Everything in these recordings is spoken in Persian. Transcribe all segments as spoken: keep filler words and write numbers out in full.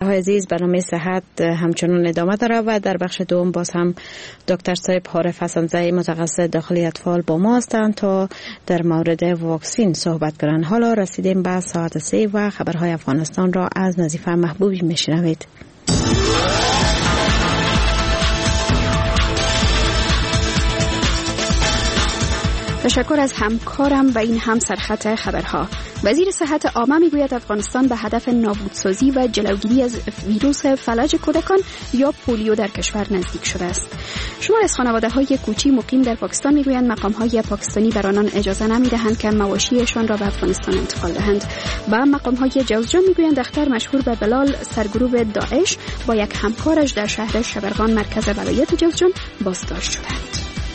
خبرهای عزیز، برنامه صحت همچنان ادامه داره و در بخش دوم باز هم دکتر صاحب حارف حسن‌زئی متخصص داخلی اطفال با ما هستند تا در مورد واکسین صحبت کنند. حالا رسیدیم به ساعت سه و خبرهای افغانستان را از نظیفه محبوبی میشنوید. تشکر از همکارم و این هم سرخط خبرها. وزیر صحت عامه میگوید افغانستان به هدف نابودسازی و جلوگیری از ویروس فلج کودکان یا پولیو در کشور نزدیک شده است. شمار از خانواده‌های کوچی مقیم در پاکستان میگویند مقام‌های پاکستانی بر آنان اجازه نمی‌دهند که مواشیشان را به افغانستان انتقال دهند. و مقام‌های جوزجان میگویند دختر مشهور به بلال سرگروه داعش با یک همکارش در شهر شبرغان مرکز ولایت جوزجان بازداشت شدند.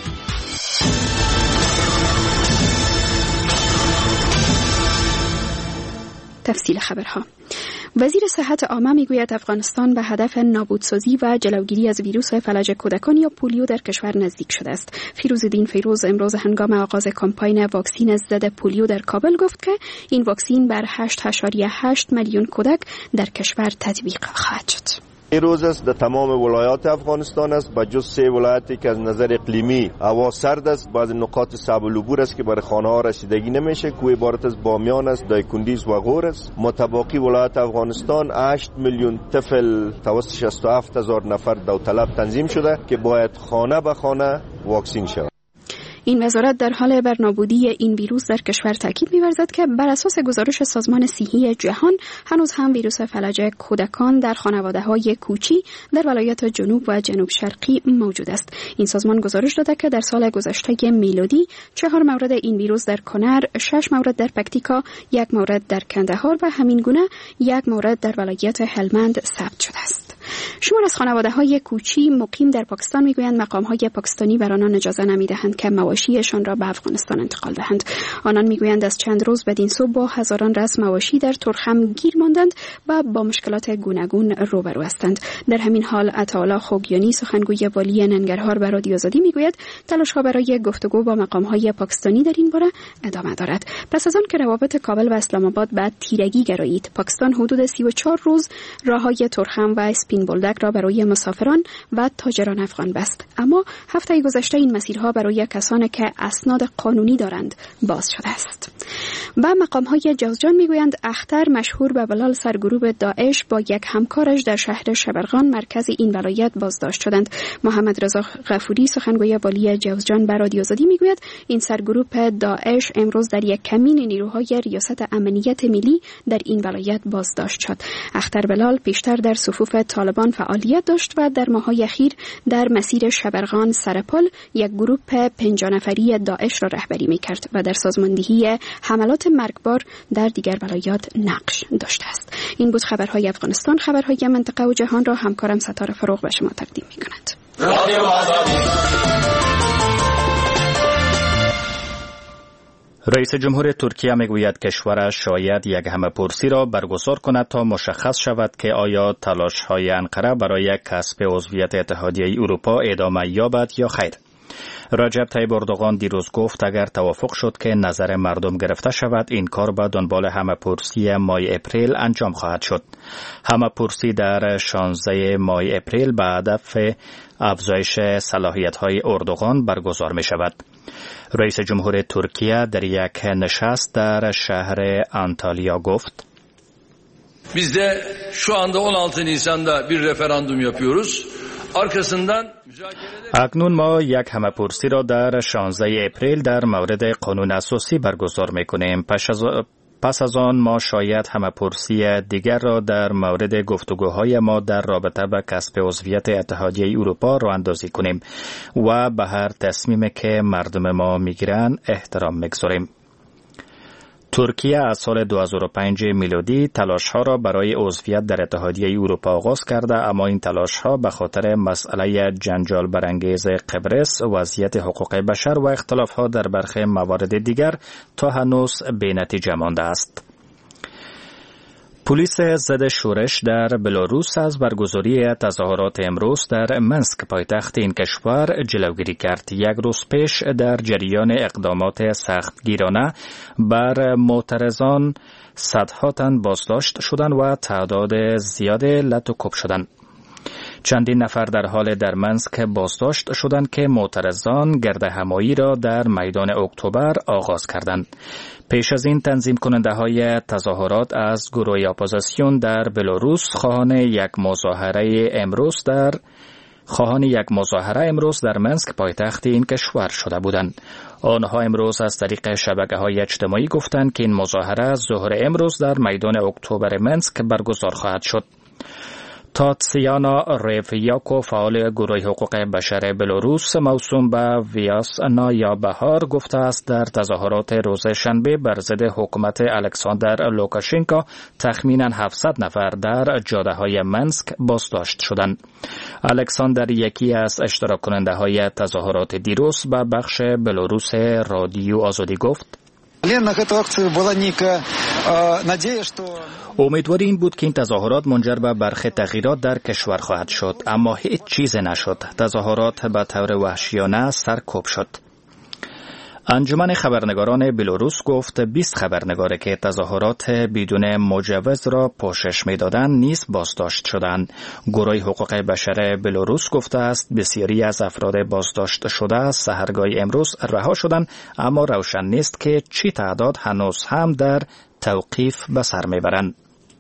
تفصیل خبرها. وزیر صحت عامه میگوید افغانستان به هدف نابودسازی و جلوگیری از ویروس فلج کودکان یا پولیو در کشور نزدیک شده است. فیروزالدین فیروز امروز هنگام آغاز کمپاین واکسین ضد پولیو در کابل گفت که این واکسین بر هشت ممیز هشت میلیون کودک در کشور تطبیق خواهد شد. این روز است در تمام ولایات افغانستان است، با جز سه ولایتی که از نظر اقلیمی هوا سرد است، بعض نقاط صعب العبور است که برای خانه ها رسیدگی نمیشه، که عبارت از بامیان است، دایکندیز و غور است. متباقی ولایت افغانستان هشت میلیون طفل توسط شصت و هفت هزار نفر داوطلب تنظیم شده که باید خانه به خانه واکسین شود. این وزارت در حال بر نابودی این ویروس در کشور تاکید می‌ورزد که بر اساس گزارش سازمان صحی جهان هنوز هم ویروس فلج کودکان در خانواده‌های کوچی در ولایات جنوب و جنوب شرقی موجود است. این سازمان گزارش داده که در سال گذشته میلادی چهار مورد این ویروس در کنر، شش مورد در پکتیکا، یک مورد در کندهار و همین گونه یک مورد در ولایت هلمند ثبت شده است. شمار از خانواده‌های کوچی مقیم در پاکستان میگویند مقام‌های پاکستانی بر آنان اجازه نمی‌دهند که مواشیشان را به افغانستان انتقال دهند. آنان میگویند از چند روز بدین سو با هزاران رأس مواشی در ترخم گیر ماندند و با مشکلات گوناگون روبرو هستند. در همین حال عطاالله خوگیانی سخنگوی والی ننگرهار به رادیو آزادی میگوید تلاش‌ها برای گفتگو با مقام‌های پاکستانی در این باره ادامه دارد. پس از آن که روابط کابل و اسلام آباد به تیرگی گرایید، پاکستان حدود سی و چهار روز راههای ترخم و اسپین بولدک را برای مسافران و تاجران افغان بست. اما هفته گذشته این مسیرها برای کسانی که اسناد قانونی دارند باز شده است. و مقام‌های جوزجان میگویند اختر مشهور به بلال سرگروه داعش با یک همکارش در شهر شبرغان مرکز این ولایت بازداشت شدند. محمد رضا غفوری سخنگوی والی جوزجان به رادیو آزادی میگوید این سرگروه داعش امروز در یک کمین نیروهای ریاست امنیت ملی در این ولایت بازداشت شد. اختر بلال پیشتر در صفوف طالبان فعالیت داشت و در ماه‌های اخیر در مسیر شبرغان سرپل یک گروه پنجاه نفری داعش را رهبری می‌کرد و در سازماندهی حملات مرگبار در دیگر ولایات نقش داشته است. این بود خبرهای افغانستان. خبرهای منطقه و جهان را همکارم ستاره فروغ به شما تقدیم می‌کند. رئیس جمهور ترکیه میگوید کشورش شاید یک همه‌پرسی را برگزار کند تا مشخص شود که آیا تلاش‌های انقره برای کسب عضویت اتحادیه اروپا ادامه یابد یا خیر. رجب طیب اردوغان دیروز گفت اگر توافق شد که نظر مردم گرفته شود این کار به دنبال همه‌پرسی ماه اپریل انجام خواهد شد. همه‌پرسی در شانزده ماه اپریل به هدف افزایش صلاحیت‌های اردوغان برگزار می شود. رئیس جمهور ترکیه در یک نشست در شهر انتالیا گفت Biz de şu anda on altı Nisan'da bir referandum yapıyoruz. Arkasından اکنون ما یک همه‌پرسی را در شانزده اپریل در مورد قانون اساسی برگزار می‌کنیم. پس از پس از آن ما شاید همه‌پرسی دیگر را در مورد گفتگوهای ما در رابطه با کسب عضویت اتحادیه اروپا راه اندازی کنیم و به هر تصمیمی که مردم ما میگیرند احترام میگذاریم. ترکیه از سال دو هزار و پنج میلادی تلاش‌ها را برای عضویت در اتحادیه اروپا آغاز کرده، اما این تلاش‌ها به خاطر مسئله جنجال برانگیز قبرس، وضعیت حقوق بشر و اختلاف‌ها در برخی موارد دیگر تا هنوز بی‌نتیجه مانده است. پلیس ضد شورش در بلاروس از برگزاری تظاهرات امروز در منسک پایتخت این کشور جلوگیری کرد. یک روز پیش در جریان اقدامات سختگیرانه بر معترضان صدها تن بازداشت شدند و تعداد زیاد لطوکوب شدند. چندین نفر در حال در منسک بازداشت شدند که معترضان گردهمایی را در میدان اکتبر آغاز کردند. پیش از این تنظیم کننده های تظاهرات از گروه اپوزیسیون در بلاروس خواهان یک مظاهره امروز در خواهان یک مظاهره امروز در منسک پایتخت این کشور شده بودند. آنها امروز از طریق شبکه‌های اجتماعی گفتند که این مظاهره ظهر امروز در میدان اکتبر منسک برگزار خواهد شد. تاتسیانا ریفیاکو، فعال گروه حقوق بشر بلاروس موسوم به ویاسنا یا بهار، گفته است در تظاهرات روز شنبه بر ضد حکومت الکساندر لوکاشنکو تخمینا هفتصد نفر در جاده‌های منسک بازداشت شدند. الکساندر یکی از اشتراک کننده های تظاهرات دیروز به بخش بلاروس رادیو آزادی گفت: امیدواری این بود که این تظاهرات منجر به برخی تغییرات در کشور خواهد شد، اما هیچ چیز نشد. تظاهرات به طور وحشیانه سرکوب شد. انجمن خبرنگاران بلاروس گفت بیست خبرنگار که تظاهرات بدون مجوز را پوشش می‌دادند نیز بازداشت شدند. گروه حقوق بشر بلاروس گفته است بسیاری از افراد بازداشت شده از سحرگاه امروز رها شدند، اما روشن نیست که چی تعداد هنوز هم در توقیف به سر میبرند.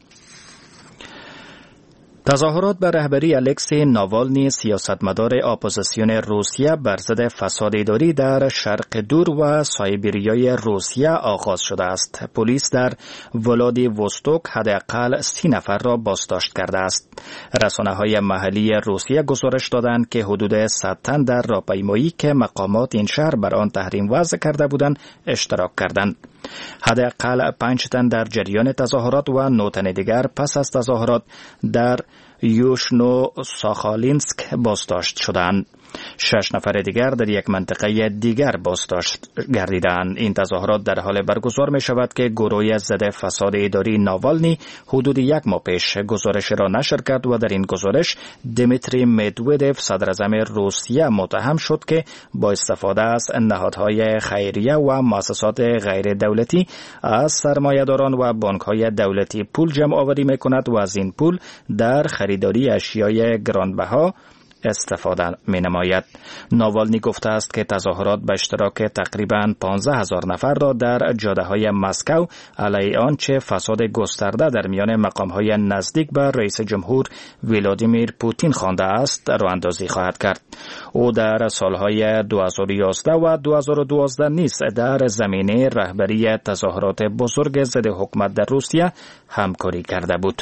تظاهرات بر رهبری الکسی ناوالنی، سیاستمدار اپوزیسیون روسیه، بر ضد فساد اداری در شرق دور و سایبریای روسیه آغاز شده است. پلیس در ولادیوستوک حداقل سی نفر را بازداشت کرده است. رسانه‌های محلی روسیه گزارش دادند که حدود صد تن در راهپیمایی که مقامات این شهر بر آن تحریم وضع کرده بودند اشتراک کردند. حداقل پنج تن در جریان تظاهرات و نه تن دیگر پس از تظاهرات در یوشنو ساخالینسک بازداشت شدند. شش نفر دیگر در یک منطقه دیگر بازداشت گردیدند. این تظاهرات در حال برگزار می شود که گروه ضد فساد اداری ناوالنی حدود یک ماه پیش گزارش را نشر کرد و در این گزارش دیمیتری مدودوف، صدر اعظم روسیه، متهم شد که با استفاده از نهادهای خیریه و مؤسسات غیر دولتی از سرمایه‌داران و بانک‌های دولتی پول جمع آوری می کند و از این پول در خریداری اشیای گرانبها استفاده می نماید. ناوالنی گفته است که تظاهرات به اشتراک تقریباً پانزده هزار نفر را در جاده‌های مسکو علیه آنچه فساد گسترده در میان مقام‌های نزدیک به رئیس جمهور ولادیمیر پوتین خوانده است راه اندازی خواهد کرد. او در سالهای دو هزار و یازده و دو هزار و دوازده نیز در زمینه رهبری تظاهرات بزرگ ضد حکومت در روسیه همکاری کرده بود.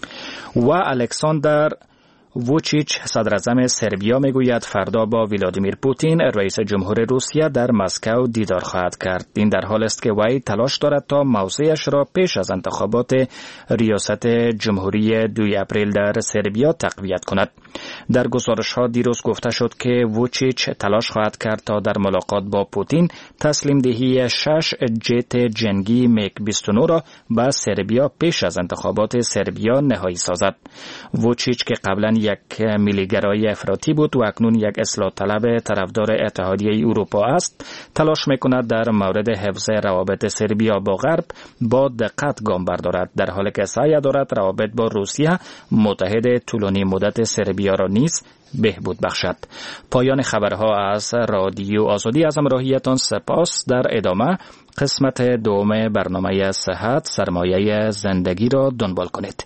و الکساندر ووچیچ، صدر اعظم سربیا، میگوید فردا با ولادیمیر پوتین، رئیس جمهور روسیه، در مسکو دیدار خواهد کرد. این در حال است که وی تلاش دارد تا موضعش را پیش از انتخابات ریاست جمهوری دوم اپریل در سربیا تقویت کند. در گزارش ها دیروز گفته شد که ووچیچ تلاش خواهد کرد تا در ملاقات با پوتین تسلیم دهی شش جت جنگی میگ بیست و نه را به سربیا پیش از انتخابات سربیا نهایی سازد. ووچیچ که قبلا یک میلیگرای افراطی بود و اکنون یک اصلاح طلب طرفدار اتحادیه اروپا است، تلاش میکند در مورد حفظ روابط سربیا با غرب با دقت گام بردارد، در حالی که سعی دارد روابط با روسیه، متحد طولانی مدت سربیا را نیز بهبود بخشد. پایان خبرها از رادیو آزادی. از همراهیتان سپاس. در ادامه قسمت دوم برنامه صحت، سرمایه زندگی را دنبال کنید.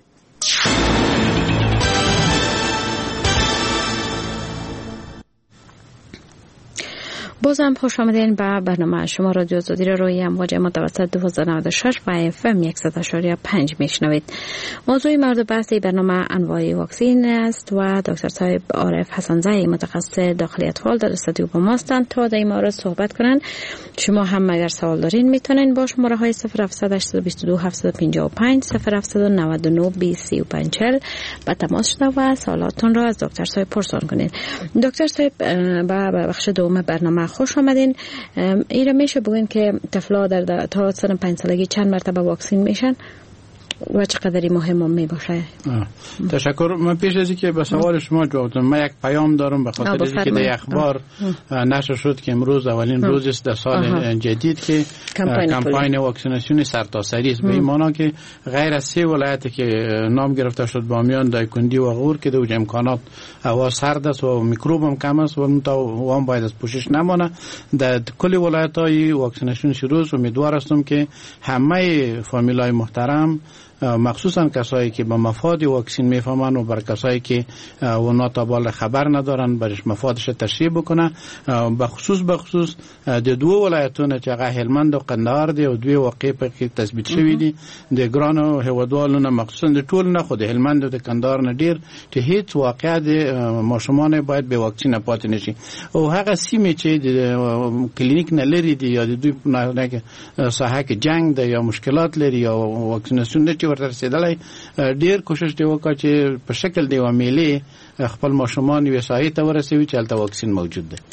بازم خوش آمدین به برنامه شما. رادیو آزادی را روی امواج متوسط دویست و نود و شش و اف ام صد و پنج میشنوید. موضوع مورد بحث برنامه انواع واکسین است و دکتر صاحب عارف حسن‌زئی، متخصص داخلی اطفال، در استودیو با ما هستند تا در این مورد صحبت کنند. شما هم اگر سوال دارین میتونین با شماره های صفر هفتصد هشتصد و دو هفتصد و پنجاه و پنج صفر هفتصد و نود و نه بیست سی و پنج چهل با تماس شده و سوالاتون را از دکتر صاحب پرسان کنید. دکتر صاحب به بخش دوم برنامه خوش آمدین. ایره میشه بگین که طفلا در تا سن پنج سالگی چند مرتبه واکسین میشن؟ و چقدری مهم می باشه؟ تشکر. من پیش از اینکه به سوال شما جواب بدم، من یک پیام دارم به خاطر اینکه در اخبار نشر شد که امروز اولین روز است در سال آه. جدید که کمپاین واکسیناسیون سرتاسری است، به این معنی که غیر از سه ولایتی که نام گرفته شد، بامیان، دایکنډي و غور که در امکانات هوا سرد است و میکروب هم کم است و هم باید از پوشش نمانه، در کل ولایت‌های واکسیناسیون شروع است. امیدوار هستم که همه فامیلای محترم، مخصوصا کسایی که به مفاد واکسین میفهمن و بر کسایی که اونا تا بالا خبر ندارن برش مفادش تشریح بکنه. به خصوص به خصوص د دوه ولایتونه چې هغه هلمند او قندهار دی او دوی واقع په کې تثبیت شوی دي، د ګرانو هیوادوالو مخصوصا د ټول نه خو د هلمند او د قندهار نه ډیر چې هیڅ واقع د ماشومان باید به واکسین پاتې نشي، او هغه سیمه چې د کلینیک نه لري دي یا د دوی نه ساحه کې جنگ دی یا مشکلات لري یا واکسیناسیون نه ورته رسیدلای، ډیر کوشش دی وکړي چې په شکل دی ومیلې خپل ماشومان یې ساحه ته ورسوي چې هلته واکسین موجود دی.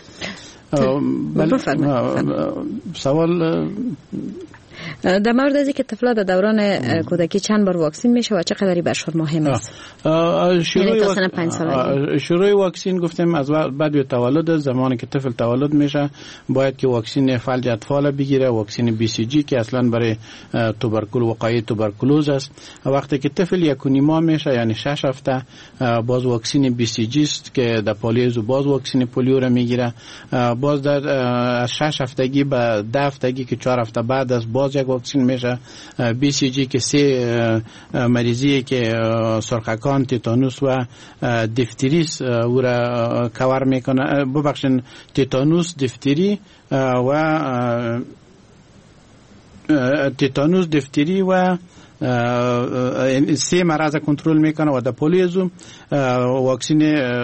سوال در مورد از اینکه طفلا در دوران کودکی چند بار واکسین میشه و چقدر برشون مهم است؟ شروع شروع واکسین گفتم از بعد تولد، زمانی که طفل تولد میشه باید که واکسین فلج اطفال بگیره، واکسین بی سی جی که اصلا برای توبرکول وقایع توبرکولوز است. وقتی که طفل یک و نیم ماه میشه یعنی شش هفته باز واکسین بی سی جی است که در پالیزو باز واکسین پولیو را میگیره، باز در از شش هفتگی به ده هفتگی که چهار هفته بعد از باز یک واکسین میشه بی سی جی که سه مریضی که سرخکان، تیتانوس و دیفتریس او را کور میکنه، ببخشید تیتانوس، دیفتری و تیتانوس، دیفتری و سه مرض کنترل میکنه و در پولیزو واکسین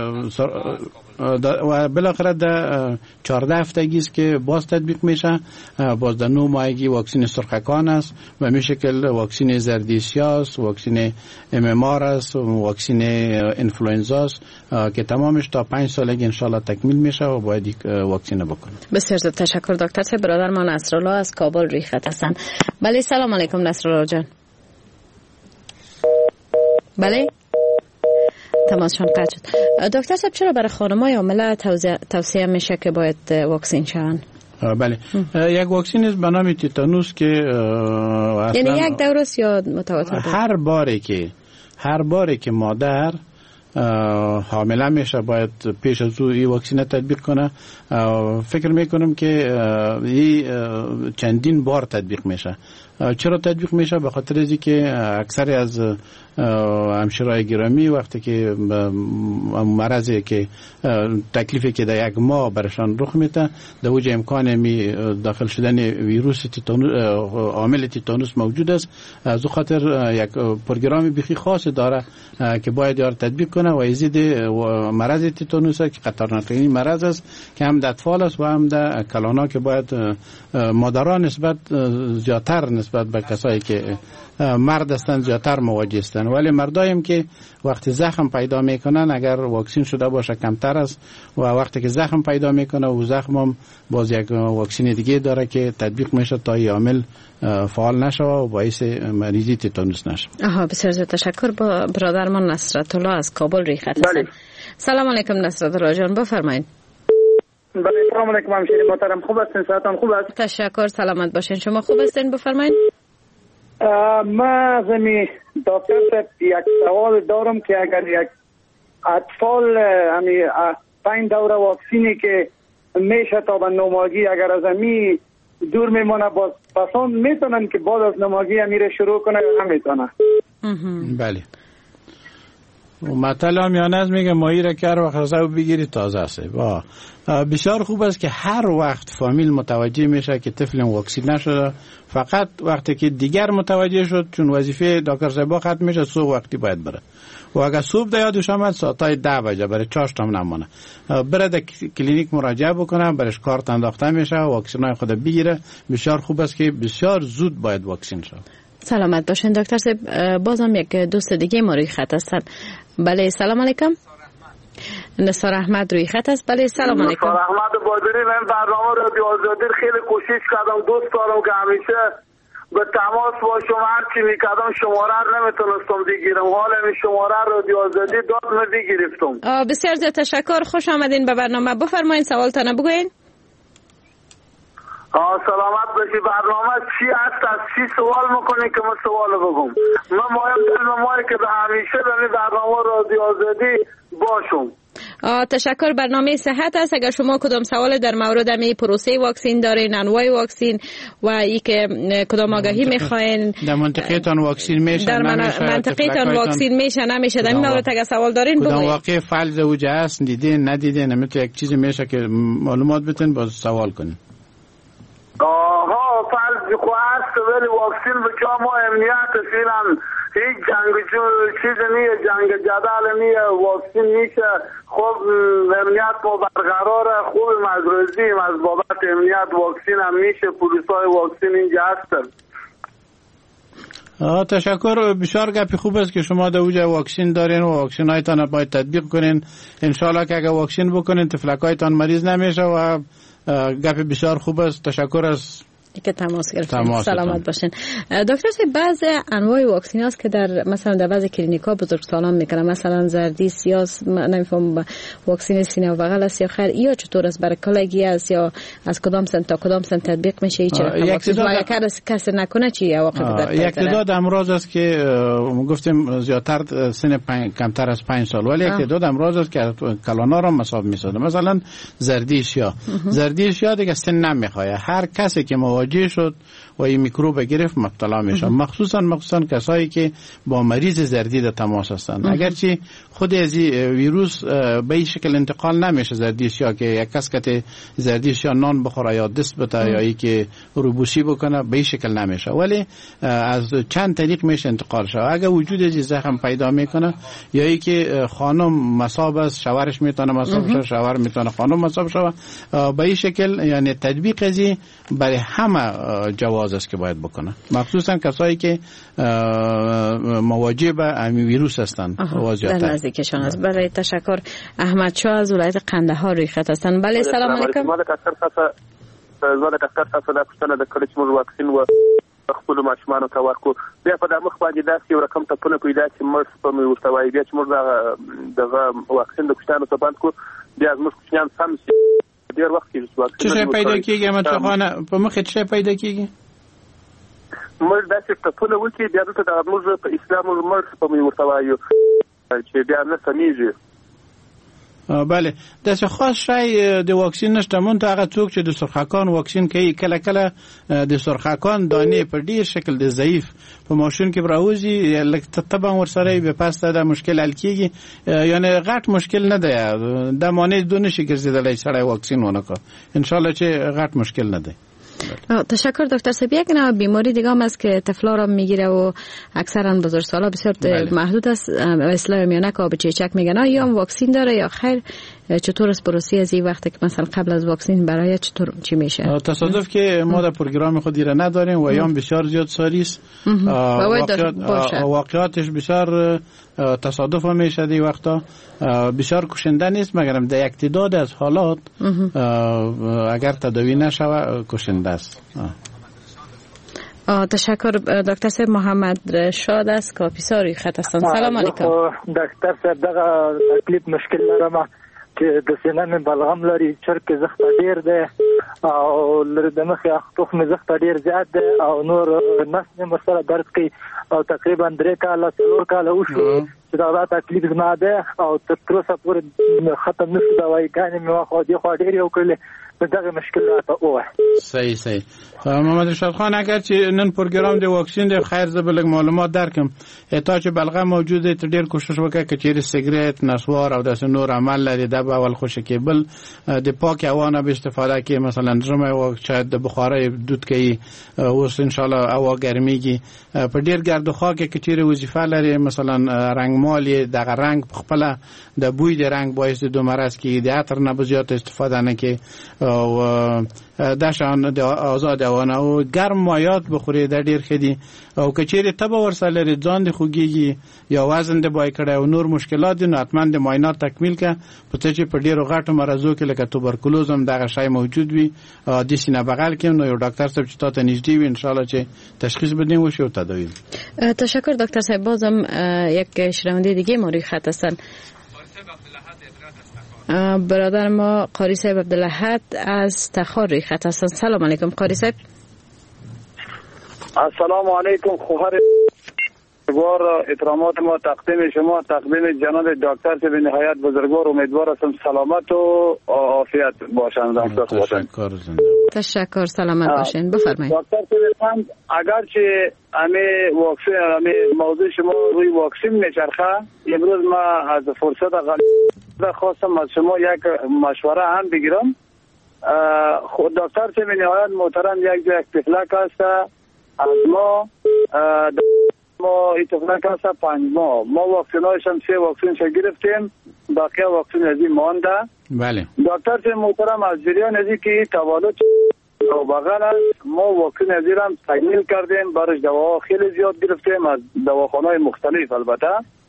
و بالاخره در چهارده هفتگی است که باز تطبیق میشه، باز در نه ماهگی واکسین سرخکان است و می شکل واکسین زردیسیا است، واکسین ام ام آر است، واکسین انفلوئنزا است که تمامش تا پنج سالگی انشالله تکمیل میشه و باید واکسین بکنه. بسیار زیاد تشکر دکتر صاحب. برادر ما نصرالله از کابل روی خط هستن. بله سلام علیکم نصرالله جان. بله تماسشان قطع شد. دکتر صاحب چرا برای خانم‌های حامله توصیه میشه که باید واکسین شون؟ بله یک واکسین است به نام تیتانوس که یعنی یک دور است یا متواتر؟ هر باری که هر باری که مادر حامله میشه باید پیش از او این واکسین تطبیق کنه. فکر میکنم که این چندین بار تطبیق میشه. چرا تطبیق میشه؟ به خاطر از اینکه اکثر از همشیرهای گرامی وقتی که مرضی که تکلیفی که در یک ماه برشان رخ میده در وجه امکان می داخل شدن ویروس تیتانوس، عامل تیتانوس موجود است، از خاطر یک پروگرام بخی خاص داره که باید یار تطبیق کنه و ازید مرض تیتانوس که خطرناکترین مرض است که هم در اطفال است و هم در کلانا که باید مادران نسبت زیادتر نسبت به کسایی که مرد هستند زیادتر مواجه هستند، ولی مردایم که وقتی زخم پیدا میکنن اگر واکسین شده باشه کمتر است و وقتی که زخم پیدا میکنه و زخم هم باز یک واکسین دیگه داره که تطبیق میشه تا این عامل فعال نشه و باعث مریضی تیتانوس نشه. آها بسیار زیاد تشکر. با برادرمان نصرت الله از کابل روی خط هستند. سلام علیکم نصرت الله جان بفرمایید. بله سلام علیکم همشیره محترم، خوب هستین؟ صحتتون خوب است؟ تشکر سلامت باشین. شما خوب هستین؟ بفرمایید. ما زمین دکتر صاحب یک سوال دارم که اگر یک اطفال همی پنج دوره واکسینی که میشه تا به نوماگی اگر از همی دور میمونه باز پسان میتونن که بعد از نوماگی همیره شروع کنه یا نمیتونه؟ بله مطلع هم یا نز میگه ماهی را که هر وقت رسه بگیری تازه است. بسیار خوب است که هر وقت فامیل متوجه میشه که طفل واکسین نشده، فقط وقتی که دیگر متوجه شد چون وظیفه دکتر صاحب ختم میشه صبح وقتی باید بره و اگر صبح در یادش آمد ساعتای ده بجه برای چاشت هم نمانه بره در کلینیک مراجعه بکنه، برش کارت انداخته میشه و واکسین های خود بگیره. بسیار خوب است که بسیار زود باید واکسین شد. سلامت باشین دکتر صاحب. بازم یک دوست دیگه ما روی خط هستن. بله سلام علیکم. نثار احمد روی خط است. بله سلام علیکم. نثار احمد بادری، من برنامه رادیو آزادی خیلی کوشش کردم، دوست دارم که همیشه به تماس باشم، هرچی میکردم شماره رو نمیتونستم بگیرم. حالا این شماره رو دیازدی داد من گرفتم. بسیار زیاد تشکر، خوش آمدین به برنامه. بفرمایید سوالتان بگوین. آه سلامت باشی. برنامه چی هست؟ از چی سوال میکنی که من سوال بگم؟ من مهم دلم مایی که به همیشه به برنامه رادیو آزادی باشم. تشکر. برنامه صحت است. اگر شما کدام سوال در مورد می پروسه واکسین دارین، انواع واکسین و ای که کدام آگاهی میخواین در منطقه‌تان واکسین میشه در منطقه‌تان واکسین میشه نمیشه، در این مورد اگر سوال دارین بگویید. کدام واقع فلج اوج است، دیدین ندیدین، نمیتونه یک چیزی میشه که معلومات بتین باز سوال کنین. آها فلج خو هست ولی واکسین به جا ما امنیت فیلم هیچ جنگ جو چیز نیه، جنگ جدال نیه، واکسین میشه. خب امنیت ما برقراره، خوب مدرزیم از بابت امنیت واکسین هم میشه، پولیسای واکسین اینجا هستن. آه تشکر. بسیار گپی خوب است که شما در اوج واکسین دارین و واکسین هایتان باید تطبیق کنین. انشالله که اگر واکسین بکنین تفلک هایتان مریض نمیشه و گپی بسیار خوب است. تشکر از که تماس گرفتین. سلامت باشین. دکتر صاحب، بعض انواع واکسین هست که در مثلا در بعض کلینیکا بزرگسالان میکنن، مثلا زردی سیاس، نمیفهم واکسین سینه و بغل است یا خیر، یا چطور است؟ برای کلگی است یا از کدام سن تا کدام سن تطبیق میشه؟ هیچ رقم واکسین و اگر کس نکنه چی عواقب داره؟ یک تعداد امراض است که گفتیم زیادتر سن کمتر از پنج سال، ولی یک تعداد امراض است که کلانا را مصاب میسازه. مثلا زردی سیاه، زردی سیاه دیگه سن نمیخواد، هر کسی که مواجه شد و این میکروب گرفت مبتلا میشن، مخصوصا مخصوصا کسایی که با مریض زردی در تماس هستند. اگرچه خود از ویروس به این شکل انتقال نمیشه زردی سیاه که یک کس که زردی سیاه نان بخوره یا دست بته یا ای که روبوسی بکنه، به این شکل نمیشه، ولی از چند طریق میشه انتقال شه. اگر وجود از زخم پیدا میکنه یا ای که خانم مصاب است شوهرش میتونه مصاب شه، شوهر میتونه خانم مصاب شه، به این شکل یعنی تطبیق ازی برای همه جواز است که باید بکنه، مخصوصا کسایی که مواجه به همین ویروس هستند. در نزدیکشان است. برای تشکر. احمد شاه از ولایت قندهار روی خط هستند. بله سلام علیکم. ما د کثر څخه زما د کثر څخه د پښتنه د کله چې موږ واکسین و خپل ماشومانو ته ورکو، بیا په دغه مخ باندې داسې یو رقم ته پونه پیدا چې مرس په مې ورته وایي، بیا چې موږ دغه واکسین د پښتنو ته بند کو، بیا موږ کوچنیان سم ډیر وخت کې واکسین څه پیدا کیږي؟ احمد شاه خان په مخ څه پیدا کیږي؟ موږ داسې ټپونه وکړي، بیا دلته د موږ په اسلام مرس په مې ورته وایو چې بیا نه سمېږي. بله، داسې خاص شی د واکسین نشته. مونږ هغه څوک چې د سرخکان واکسین کوي، کله کله د سرخکان دانې په ډیر شکل د ضعیف په ماشین کې براوځي، لکه طبعا ورسره به پس دا مشکل حل کیږي، یعنی غټ مشکل نه دی، د معنی دونه شي ګرځیدلای سړی واکسین ونه کو، ان شاء الله چې غټ مشکل نه دی. تشکر دکتر صاحب. یک نوع بیماری دیگه هم است که طفلا را میگیره و اکثرا بزرگسالا بسیار بله. محدود است، اصطلاح میانه که آب چیچک میگن، یا هم واکسین داره یا خیر؟ چطور است پروسه از این وقتی که مثلا قبل از واکسین برای چطور چی میشه؟ تصادف که ما در پروگرام خود دیره نداریم و یا بسیار زیاد ساری است، واقعاتش بسیار تصادف میشه دی وقتا، بسیار کشنده نیست، مگرم در یک تعداد از حالات اگر تداوی نشوه کشنده است. آه تشکر. دکتر صاحب محمد شاد است کاپیسا خط هستند. سلام علیکم. دکتر صاحب دغه تکلیف مشکل لرم چې د سینې مې بلغم لري، چرګ زخت ډیر دی او لر د مخ اخطوخ مې زخت ډیر زیات دی او نور نس مې مسره درد کوي او تقریبا درې کاله څلور کاله وشو چې دا تکلیف زما ده او تر اوسه پورې ختم نشو دوايي ګانې مې واخو دي خو ډیر یو کړل دغه مشکلات اوه. صحیح صحیح. محمد رشاد خان، اگر چې نن پروګرام دی واکسین دی، خیر زه بلګ معلومات درکم. اته چې بلغه موجوده ته ډیر کوشش وکړه چې چیرې سیګریټ، نسوار او داسې نور عمل لري، د اول خوشی کې بل د پاک هوا به استفاده کې، مثلا رمه او شاید د بخاري دود کوي، اوس ان شاء الله هوا ګرميږي، په ډیر ګرد خوا کې چې چیرې وظیفه لري، مثلا رنگ مالی دغه رنگ خپل د بوی د رنگ باعث د مرز کې د عطر نه بزیات استفاده نه کې او دشان آزاد اوانه او گرم مایات بخوري د ډیر خدي او کچېره تبه ورسره لري ځان د خوږیږي یا وزن د بای کړه او نور مشکلات نه اتمن د معاینات تکمیل ک په ته چې په ډیرو غټو مرزو کې لکه توبرکلوز هم دغه شای موجود وي د سینه بغل کې نو یو ډاکټر صاحب چې تاسو نږدې وي ان شاء الله چې تشخیص بدیم و شي او تداوی. تشکر دکتر صاحب. بازم یک شنونده دیگه ما روی خط هستن. برادر ما قاری صاحب عبدالحد از تخار روی خط هستن. سلام علیکم قاری صاحب. السلام علیکم خواهر بزرگوار، احترامات ما تقدیم شما، تقدیم جناب دکتر صاحب نهایت بزرگوار. امیدوار هستم سلامت و عافیت باشند. تشکر. تشکر. سلامت باشین. بفرمایید. دکتر صاحب اگرچه همه واکسن همه موضوع شما روی واکسن میچرخه، امروز ما از فرصت غلیظ خواستم از شما یک مشوره هم بگیرم. خود دکتر صاحب نهایت محترم یک یک تفلک است از ما ما اتفاق هست پنج ماه ما واکسینایش هم سه واکسینش گرفتیم، بقیه واکسین از این مانده. بله دکتر صاحب محترم از جریان از که تولد و بغل است ما واکسین از این هم تکمیل کردیم، برش دواها خیلی زیاد گرفتیم از دواخانه‌های مختلف. البته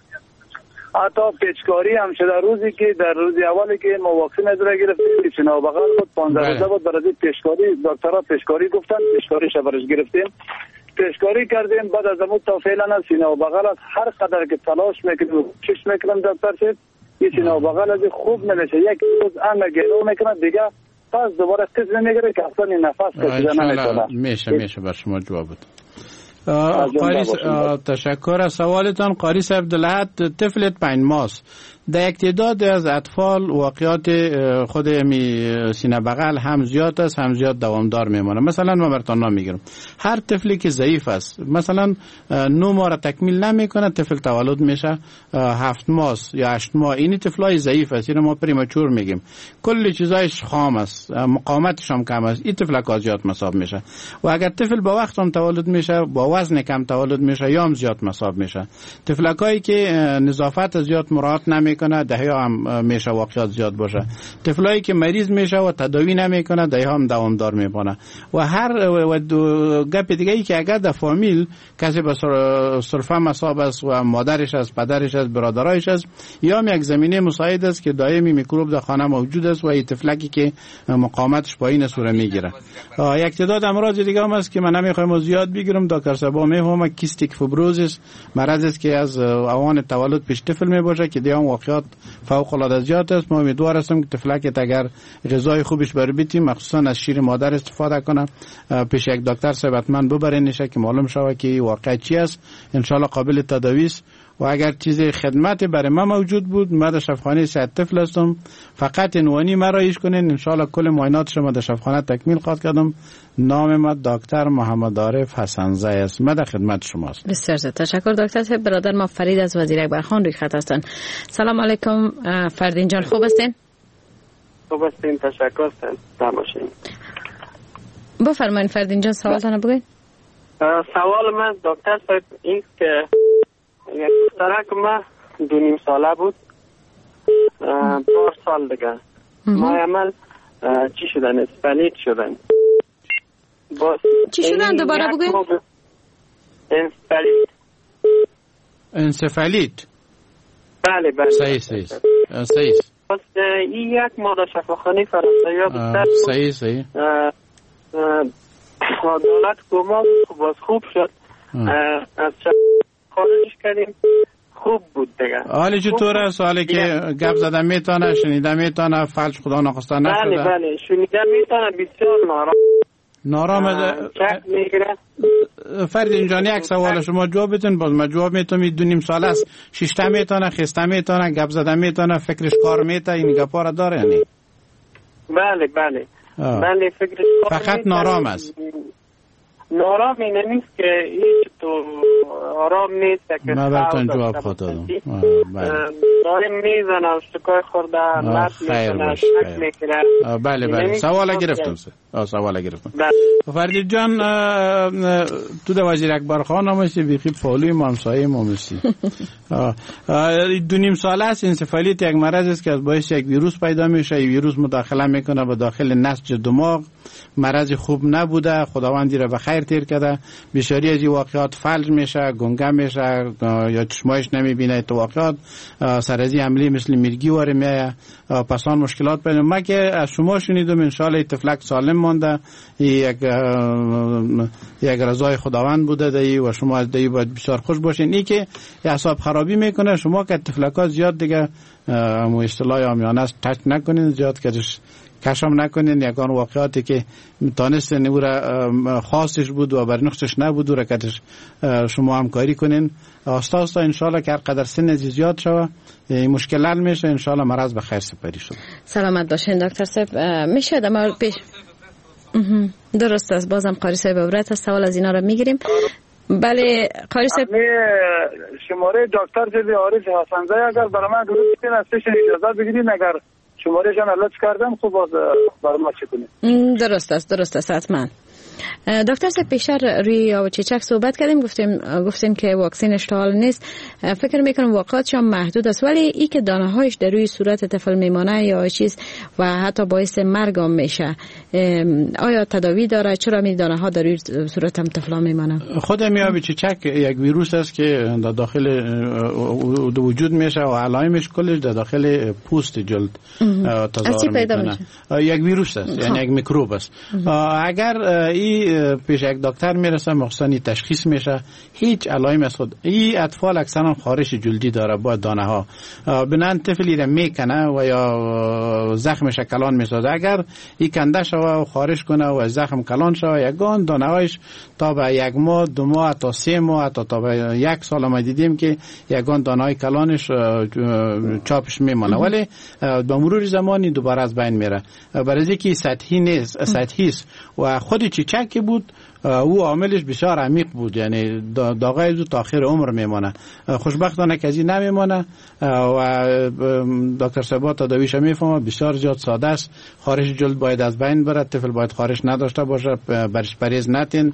حتی پیچکاری هم شده روزی که در روزی اولی که ما واکسین از را گرفتیم سینه و بغل بود پانزده روزه بود، برای پیچکاری دکترها پیچکاری گفتن، پیچکاریش برش گرفتیم، پیشکاری کردیم. بعد از امود تا فعلا سینه و بغل از هر قدر که تلاش میکنیم و چش میکنم دکتر صاحب این سینه و بغل از خوب نمیشه. یک روز انگا گیرو میکنه دیگه پس دوباره قسم میگیره که اصلا این نفس کشیده نمیتونه. میشه میشه بر شما جواب بود. قاری تشکر از سوالتان. قاری صاحب عبدالحد طفلت پنج ماه در یک تعداد از اطفال واقعات خود امی سینه بغل هم زیاد است هم زیاد دوامدار میمونه. مثلا ما براتون نام میگیرم هر طفلی که ضعیف است مثلا نه ماه را تکمیل نمیکنه طفل تولد میشه هفت ماه یا هشت ماه، این طفلای ضعیف است، اینو ما پریمچور میگیم، کل چیزایش خام است، مقاومتش هم کم است، این طفل زیاد مصاب میشه. و اگر طفل با وقت هم تولد میشه با وزن کم تولد میشه یا هم زیاد مصاب میشه. طفلکایی که نظافت زیاد مراعات نمی کنه دهیا هم میشه واقعیت زیاد باشه. طفلایی که مریض میشه و تداوی نمیکنه دهیا هم دوامدار میمونه. و هر و گپ دیگه ای که اگر در فامیل کسی به سرفه مصاب است و مادرش است، پدرش است، برادرایش است، یا هم یک زمینه مساعد است که دائمی میکروب در خانه موجود است و این طفلکی که مقاومتش با این صورت میگیره. یک تعداد امراض دیگه هم است که من نمیخوایم زیاد بگیرم. دکتر صاحب میفهمه کیستیک فیبروزیس مرض است که از اوان تولد پیش طفل میباشه که دیگه واقعیت فوق العاده زیاد است. ما امیدوار هستیم که طفلک اگر غذای خوبش بر بیتیم مخصوصا از شیر مادر استفاده کنه پیش یک دکتر صاحب حتما ببرینش که معلوم شوه که واقعا چی است، ان شاء الله قابل تداوی است. و اگر چیز خدمت برای ما موجود بود ما در شفاخانه صحت طفل هستم، فقط عنوانی ما رایش کنین ان شاء الله کل معاینات شما در شفاخانه تکمیل خواهد کردم. نام ما دکتر محمد عارف حسن‌زی است. ما در خدمت شما است. بسیار زیاد تشکر دکتر صاحب. برادر ما فرید از وزیر اکبرخان روی خط هستند. سلام علیکم فردین جان، خوب هستین؟ خوب هستین، تشکر تماشین. بفرمایید فردین جان سوالتون بگید. سوال من دکتر صاحب این که یک دخترک ما دو نیم ساله بود، چهار سال دیگه ما عمل چی شدن؟ اسپلیت شدن. چی شدن دوباره بگوین؟ انسفالیت. انسفالیت بله بله صحیح صحیح صحیح. بس این یک ما در شفاخانه فرانسوی بود. صحیح صحیح. دولت کما باز خوب شد، از خارجش کردیم خوب بود دیگه. حالی چطور است؟ حالی که گپ زدن میتونه، شنیده میتونه، فلج خدا نخواسته نشده؟ بله بله شنیده میتونه، بسیار نارام نارام فرد اینجا یک سوال شما جواب بتون باز ما جواب میتونم. دو نیم سال است، ششته میتونه، خسته میتونه، گپ زدن میتونه، فکرش کار میته، این گپا را داره یعنی؟ بله بله بله فکرش کار فقط نارام است. نارام اینه نیست که هیچ و آرام نیست که من براتون جواب خود دادم. داریم میزنم شکای خورده لط میکنه شک میکنه. بله بله سوال گرفتم سه سوال گرفتم. فرید جان تو د وزیر اکبر خان هم هستی بیخی پالوی مامسایه مامسی دو نیم ساله است انسفالیت یک مرض است که از باعث یک ویروس پیدا میشه. این ویروس مداخله میکنه به داخل نسج دماغ. مرض خوب نبوده خداوندی را به خیر تیر کرده. بسیاری از این واقعات فلج میشه گنگه میشه یا چشمایش نمیبینه. تو واقعات سرازی عملی مثل میرگی واره میایه پسان مشکلات پیدا. ما که از شما شنیدم ان شاء الله طفلک سالم مانده یک یک رضای خداوند بوده دی و شما از دی باید بسیار خوش باشین. این که اعصاب خرابی میکنه شما که طفلک‌ها زیاد دیگه مو اصطلاح عامیانه است تچ نکنین زیاد کشش کشم نکنین. یکان واقعاتی که تانستن او را خاصش بود و برنخشش نبود و را کتش شما همکاری کنین. آستا آستا انشالله که هر قدر سن زیاد شوه این مشکل حل میشه انشالله مرض به خیر سپری شد. سلامت باشین دکتر صاحب. میشه دما پیش درست است بازم قاری صاحب عبرت است سوال از اینا رو میگیریم. بله قاری صاحب شماره دکتر جلی عارف حسنزاده اگر برای من درست کنید از پیش اجازه بگیرید اگر شماره جان لطف کردم خوب باز برای ما چه کنید. درست است درست است حتما. دکتر صاحب پیشتر روی آب چیچک صحبت کردیم گفتیم گفتیم که واکسن اشتعال نیست. فکر میکنم واقعاتش هم محدود است ولی ای که دانه هایش در روی صورت طفل میمانه یا چیز و حتی باعث مرگ هم میشه آیا تداوی داره؟ چرا می دانه ها در روی صورت هم طفل میمانه؟ خود میاب چیچک یک ویروس است که در داخل وجود میشه و علائمش کلش در داخل پوست جلد تظاهر میکنه. یک ویروس است یعنی یک میکروب است. اگر ای پیش یک دکتر میرسه مخصوصا تشخیص میشه هیچ علائم از خود این اطفال اکثرا خارش جلدی داره با دانه ها بنان طفلی را میکنه و یا زخمش کلان میسازه. اگر این کنده شوه و خارش کنه و زخم کلان شوه یگان دانه هایش تا به یک ماه دو ماه تا سه ماه تا تا به یک سال ما دیدیم که یگان دانه های کلانش چاپش میمونه ولی با مرور زمانی دوباره از بین میره. برای اینکه سطحی نیست سطحی است و خود چیچک بود او عاملش بسیار عمیق بود یعنی داغای دو تا آخر عمر میمانه. خوشبختانه کسی نمیمانه و دکتر صاحب تداویش میفهمه بسیار زیاد ساده است. خارش جلد باید از بین بره. طفل باید خارش نداشته باشه برش پریز نتین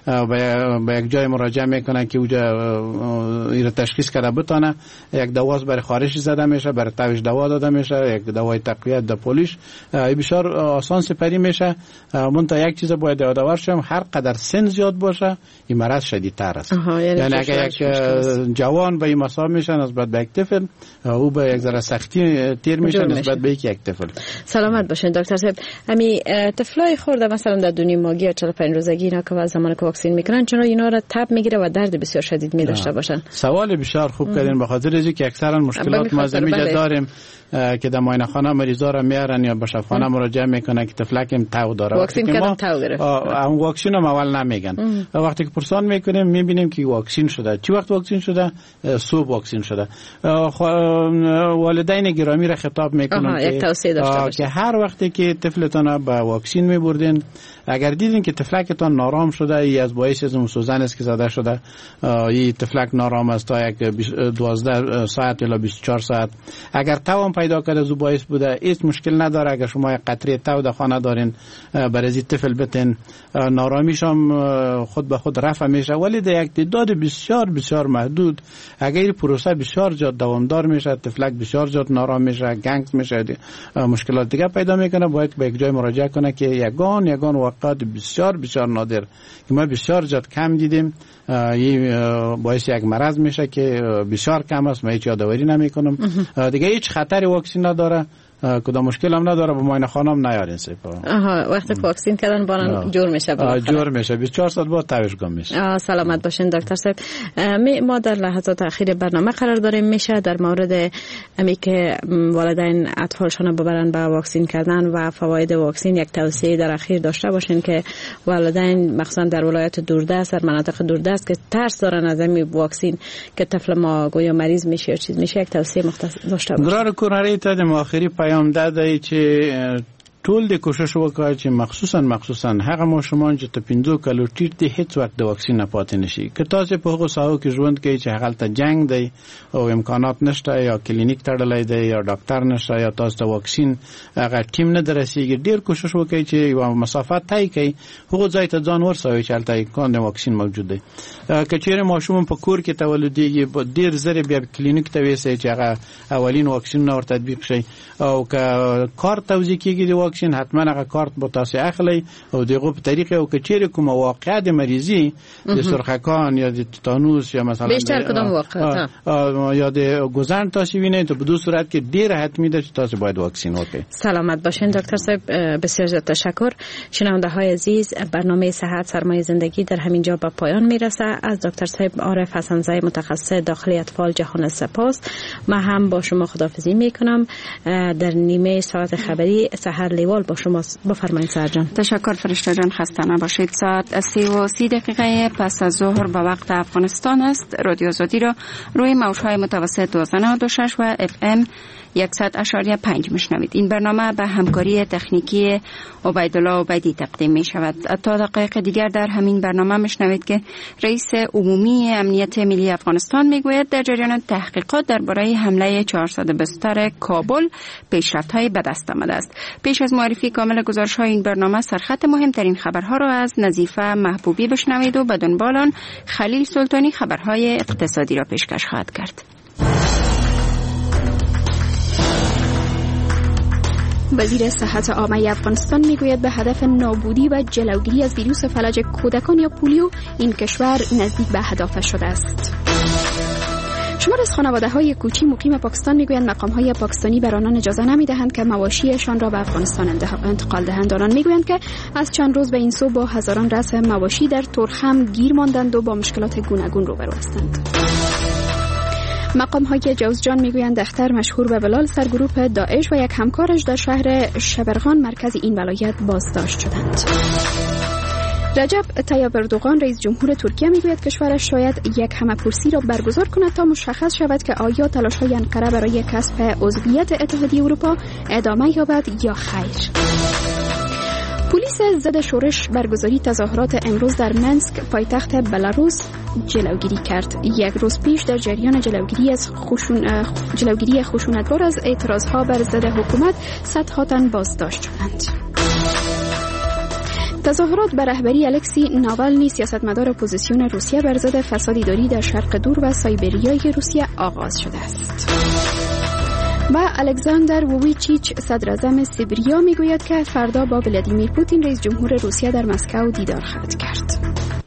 به یک جای مراجعه میکنه که اونجا این تشخیص کرده بتانه. یک دواس برای خارش زده میشه برای تاویش دوا داده میشه یک دوای تقویت د پولیش بسیار آسان سپری میشه. منتها یک چیز باید یادآور شم هر قدر سن زیاد باشه این مرض شدیدتر است. یعنی, یعنی اگر یک جوان به این مصاب میشه نسبت به یک طفل او به یک ذره سختی تیر میشه نسبت به یک طفل. سلامت باشین دکتر صاحب. امی طفلای خورده مثلا در دو ماهگی یا چهل و پنج روزگی اینا که از زمانی که واکسن میکنن چون اینا را تب میگیره و درد بسیار شدید میداشته باشن. سوال بسیار خوب کردین به خاطر اینکه اکثرا مشکلات ما زمینه داریم که در معاینه خانه مریضا را میارن یا به شفاخانه مراجعه میکنن که طفلکم تاو داره. واکسن کردن تاو گرفت. اون واکسن هم اول نمیگن. وقتی که پرسان میکنیم میبینیم که واکسن شده. چی وقت واکسن شده؟ صبح واکسن شده. والدین گرامی را خطاب میکنم که توصیه داشته باشید که هر وقتی که طفلتون به واکسن میبردین اگر دیدین که طفلکتون نارام شده ای از باعث از سوزن است که زده شده این طفلک نارام است تا یک دوازده ساعت یا بیست و چهار ساعت اگر تاو پیدا کرده زو باعث بوده هیچ مشکل نداره. اگر شما یک قطره تاو در خانه دارین برای این طفل بتین نارامیش هم خود به خود رفع میشه ولی در یک تعداد بسیار بسیار محدود اگر این پروسه بسیار زیاد دوامدار میشه طفلک بسیار زیاد نارام میشه گنگ میشه مشکلات دیگه پیدا میکنه باید به یک جای مراجعه کنه که یگان یگان واقعات بسیار بسیار نادر که ما بسیار زیاد کم دیدیم این باعث یک مرض میشه که بسیار کم است. من هیچ یادآوری نمیکنم دیگه هیچ خطری واکسن نداره کدام مشکل هم نداره به معاینه خانه هم نیارین سپا. آها وقتی واکسن کردن بارن جور میشه جور میشه بیست و چهار ساعت بعد تاویش گم میشه. سلامت باشین دکتر صاحب. ما در لحظات اخیر برنامه قرار داریم میشه در مورد امی که والدین اطفالشون ببرن به واکسن کردن و فواید واکسن یک توصیه در اخیر داشته باشین که والدین مخصوصا در ولایت دوردست در مناطق دوردست که ترس دارن از این واکسن که طفل ما گویا مریض میشه یا چیز میشه یک توصیه مختصر داشته باشین. قرار کورنری تا آخری پیام داده که ټول د کوشش وکړي چې مخصوصا مخصوصا هغه ماشومان چې ته پنځه کالو ټیټ دي هیڅ وخت د واکسین نه پاتې نشي. که تاسو په هغه ساحو کې ژوند کوي چې هغه ته جنگ دی او امکانات نشته یا کلینیک تړلای دی یا ډاکټر نشته یا تاسو ته واکسین هغه ټیم نه درسیږي، ډیر کوشش وکړي چې یو مسافت طی کړي هغه ځای ته ځان ورسوي چې هلته امکان واکسین موجود دی. که چیرې ماشوم په کور کې تولدېږي په ډیر زره بیا کلینیک ته ویسي چې هغه اولین واکسین نور تطبیق شي، او که کارت توزیع کیږي د واکسین حتما هغه کارت به تاسو اخلي او دغه په طریقې او که چیرې کوم واقعه د مریضي د سرخکان یا د تتانوس یا مثلا بیشتر کدام واقعه یا د گزارن تاسو وینئ ته په دو صورت کې ډیر حتمی ده چې تاسو باید واکسین وکړئ. سلامت باشین دکتر صاحب، بسیار زیاد تشکر. شنونده های عزیز، برنامه صحت سرمایه زندگی در همین جا به پایان میرسه. از دکتر صاحب عارف حسن‌زئی متخصص داخلی اطفال جهان سپاس. من هم با شما خداحافظی میکنم. در نیمه ساعت خبری سحر لیوال با شما. بفرمایید سحر جان. تشکر فرشته جان، خسته نباشید. ساعت سی و سی دقیقه پس از ظهر به وقت افغانستان است. رادیو آزادی را روی موج‌های متوسط دوازده نود و شش و اف ام صد اشاریه پنج میشنوید. این برنامه به همکاری تکنیکی عبیدالله عبیدی تقدیم می شود. تا دقایق دیگر در همین برنامه میشنوید که رئیس عمومی امنیت ملی افغانستان میگوید در جریان تحقیقات درباره حمله چهارصد و بیست کابل پیشرفت‌های به دست آمده است. پیش از معرفی کامل گزارش‌های این برنامه سرخط مهمترین خبرها را از نظیفه محبوبی بشنوید و به دنبال آن خلیل سلطانی خبرهای اقتصادی را پیشکش خواهد کرد. وزیر صحت عامه افغانستان میگوید به هدف نابودی و جلوگیری از ویروس فلج کودکان یا پولیو این کشور نزدیک به هدف شده است. شمار از خانواده‌های کوچی مقیم پاکستان میگویند مقام‌های پاکستانی بر آنان اجازه نمی‌دهند که مواشیشان را به افغانستان انتقال دهند. آنان میگویند که از چند روز به این سو با هزاران رأس مواشی در ترخم گیر ماندند و با مشکلات گوناگون روبرو هستند. مقام‌های جوزجان میگویند دختر مشهور به بلال سرگروه داعش و یک همکارش در شهر شبرغان مرکز این ولایت بازداشت شدند. رجب طیب اردوغان رئیس جمهور ترکیه میگوید کشورش شاید یک همه‌پرسی را برگزار کند تا مشخص شود که آیا تلاش‌های انقره برای کسب عضویت اتحادیه اروپا ادامه یابد یا خیر. پلیس ضد شورش برگزاری تظاهرات امروز در منسک پایتخت بلاروس جلوگیری کرد. یک روز پیش در جریان جلوگیری از خشون... جلوگیری خشونتبار از اعتراضها بر ضد حکومت صدها تن بازداشت شدند. تظاهرات به رهبری الکسی ناوالنی سیاستمدار اپوزیسیون روسیه بر ضد فساد اداری در شرق دور و سایبریای روسیه آغاز شده است. و الکساندر وویچیچ صدر اعظم سیبریا میگوید که فردا با ولادیمیر پوتین رئیس جمهور روسیه در مسکو دیدار خواهد کرد.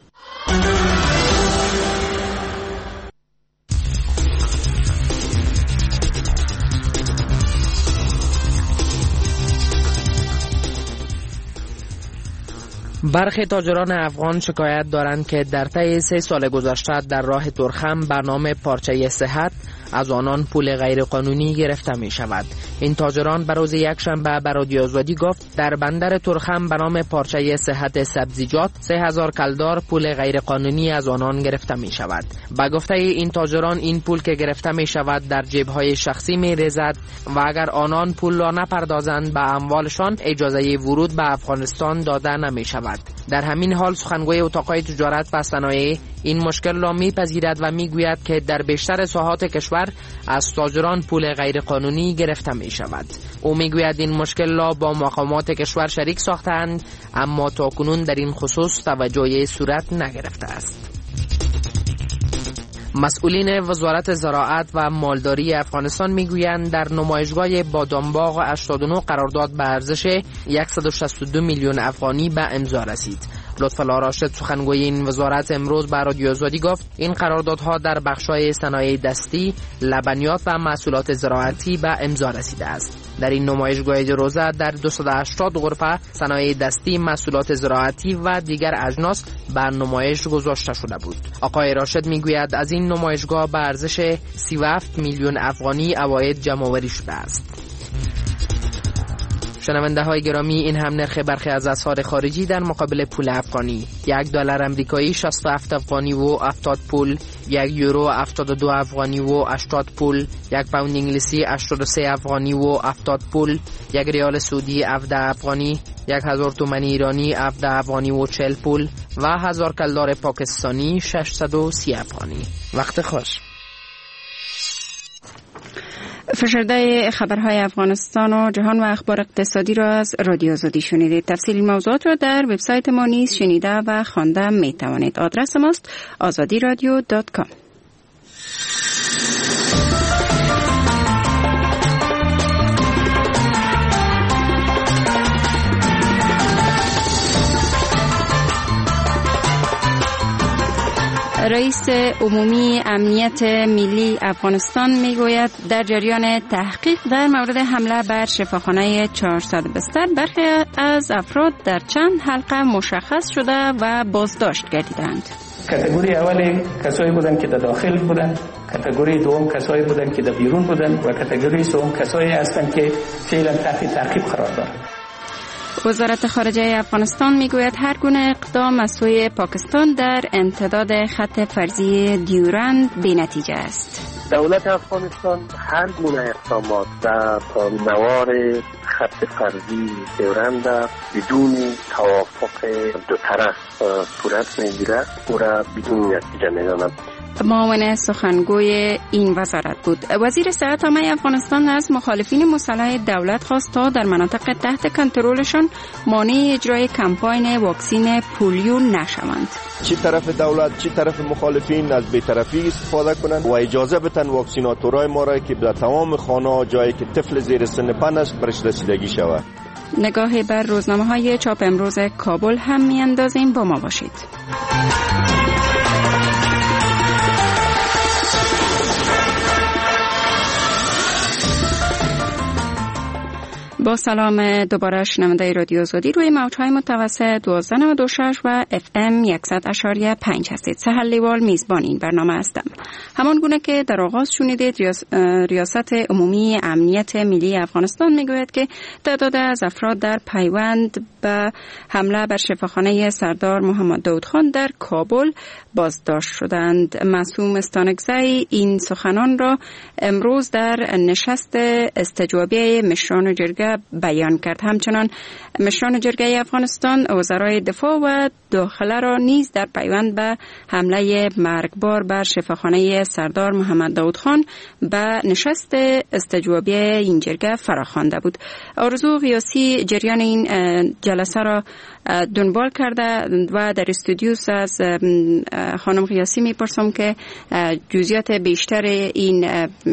برخی تاجران افغان شکایت دارند که در طی سه سال گذشته در راه ترخم به نام پارچه صحت از آنان پول غیرقانونی گرفته می شود. این تاجران به روز یکشنبه به رادیو آزادی گفت در بندر ترخم به نام پارچه صحت سبزیجات سه هزار کلدار پول غیرقانونی از آنان گرفته می شود. به گفته این تاجران این پول که گرفته می شود در جیب‌های شخصی می ریزد و اگر آنان پول را نپردازند به اموالشان اجازه ورود به افغانستان داده نمی شود. در همین حال سخنگوی اتاق‌های تجارت و صنایع این مشکل را میپذیرد و میگوید که در بیشتر ساحات کشور از تاجران پول غیرقانونی گرفته می شود. او میگوید این مشکل را با مقامات کشور شریک ساختند اما تاکنون در این خصوص توجهی صورت نگرفته است. مسئولین وزارت زراعت و مالداری افغانستان میگویند در نمایشگاه بادامباغ هشتاد و نه قرارداد به ارزش صد و شصت و دو میلیون افغانی به امضا رسید. لطفالله راشد سخنگوی این وزارت امروز به رادیو آزادی گفت این قراردادها در بخش‌های صنایع دستی، لبنیات و محصولات زراعتی به امضا رسیده است. در این نمایشگاه روزه در دویست و هشتاد غرفه صنایع دستی، محصولات زراعتی و دیگر اجناس به نمایش گذاشته شده بود. آقای راشد میگوید از این نمایشگاه به ارزش سی و هفت میلیون افغانی عواید جمع‌آوری شده است. شنونده های گرامی، این هم نرخ برخی از اسعار خارجی در مقابل پول افغانی: یک دلار امریکایی شصت و هفت افغانی و هفتاد پول، یک یورو هفتاد و دو افغانی و هشتاد پول، یک پوند انگلیسی هشتاد و سه افغانی و هفتاد پول، یک ریال سعودی هفده افغانی، یک هزار تومان ایرانی هفده افغانی و چهل پول و هزار کلدار پاکستانی ششصد و سی افغانی. وقت خوش. فشرده خبرهای افغانستان و جهان و اخبار اقتصادی را از رادیو آزادی شنیدید. تفصیل موضوعات را در وبسایت ما نیز شنیده و خوانده می توانید. آدرس ماست آزادی رادیو دات کام. رئیس عمومی امنیت ملی افغانستان میگوید در جریان تحقیق در مورد حمله بر شفاخانه چهارصد بستر برخی از افراد در چند حلقه مشخص شده و بازداشت گردیدند. کاتگوری اولی کسایی بودند که در داخل بودند، کاتگوری دوم کسایی بودند که در بیرون بودند و کاتگوری سوم کسایی هستند که فعلا تحت تعقیب قرار دارند. وزارت خارجه افغانستان میگوید هر گونه اقدام از سوی پاکستان در امتداد خط فرضی دیورند بی‌نتیجه است. دولت افغانستان هر گونه اقدامات در نوار خط فرضی دیورند بدون توافق دو طرف صورت میگیرد او را بدون نتیجه میداند. معاون سخنگوی این وزارت بود. وزیر صحت عامه افغانستان از مخالفین مسلح دولت خواست تا در مناطق تحت کنترلشان مانع اجرای کمپاین واکسین پولیو نشوند. چی طرف دولت چی طرف مخالفین از بی‌طرفی استفاده کنند و اجازه بدن واکسیناتورای ما را که در تمام خانه‌ها جایی که طفل زیر سن پنج است برش رسیدگی شود. نگاهی بر روزنامه‌های چاپ امروز کابل هم می‌اندازیم، با ما باشید. با سلام دوباره شنونده رادیو آزادی روی موج‌های متوسط دوازده و دو شش و اف ام صد اشاریه پنج هستید. سهل لیوال میزبان این برنامه هستم. همان گونه که در آغاز شنیدید، ریاست عمومی امنیت ملی افغانستان میگوید که تعداد از افراد در پیوند به حمله بر شفاخانه سردار محمد داود خان در کابل بازداشت شدند. معصوم استانکزی این سخنان را امروز در نشست استجوابی مشران جرگه بیان کرد. همچنان مشران جرگه افغانستان وزرای دفاع و داخله را نیز در پیوند به حمله مرگبار بر شفاخانه سردار محمد داود خان به نشست استجوابی این جرگه فراخوانده بود. آرزو قیاسی جریان این جلسه را دنبال کرده و در استودیو از خانم قیاسی میپرسم که جزئیات بیشتر این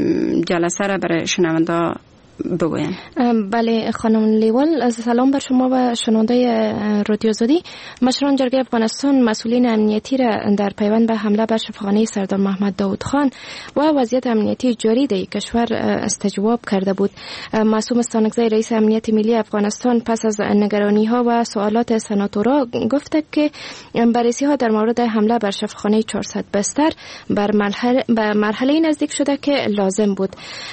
جلسه را برای شنونده بگویم. بله خانم لیوال، سلام بر شما و شنونده رادیو آزادی. مشران جرگه افغانستان مسئولین امنیتی را در پیوند به حمله بر شفاخانه سردار محمد داود خان و وضعیت امنیتی جاری در کشور استجواب کرده بود. معصوم استانکزی رئیس امنیت ملی افغانستان پس از نگرانی ها و سوالات سناتورا گفته که بررسی ها در مورد حمله بر شفاخانه چهارصد بستر بر مرحله به مرحله نزدیک شده که لازم بود.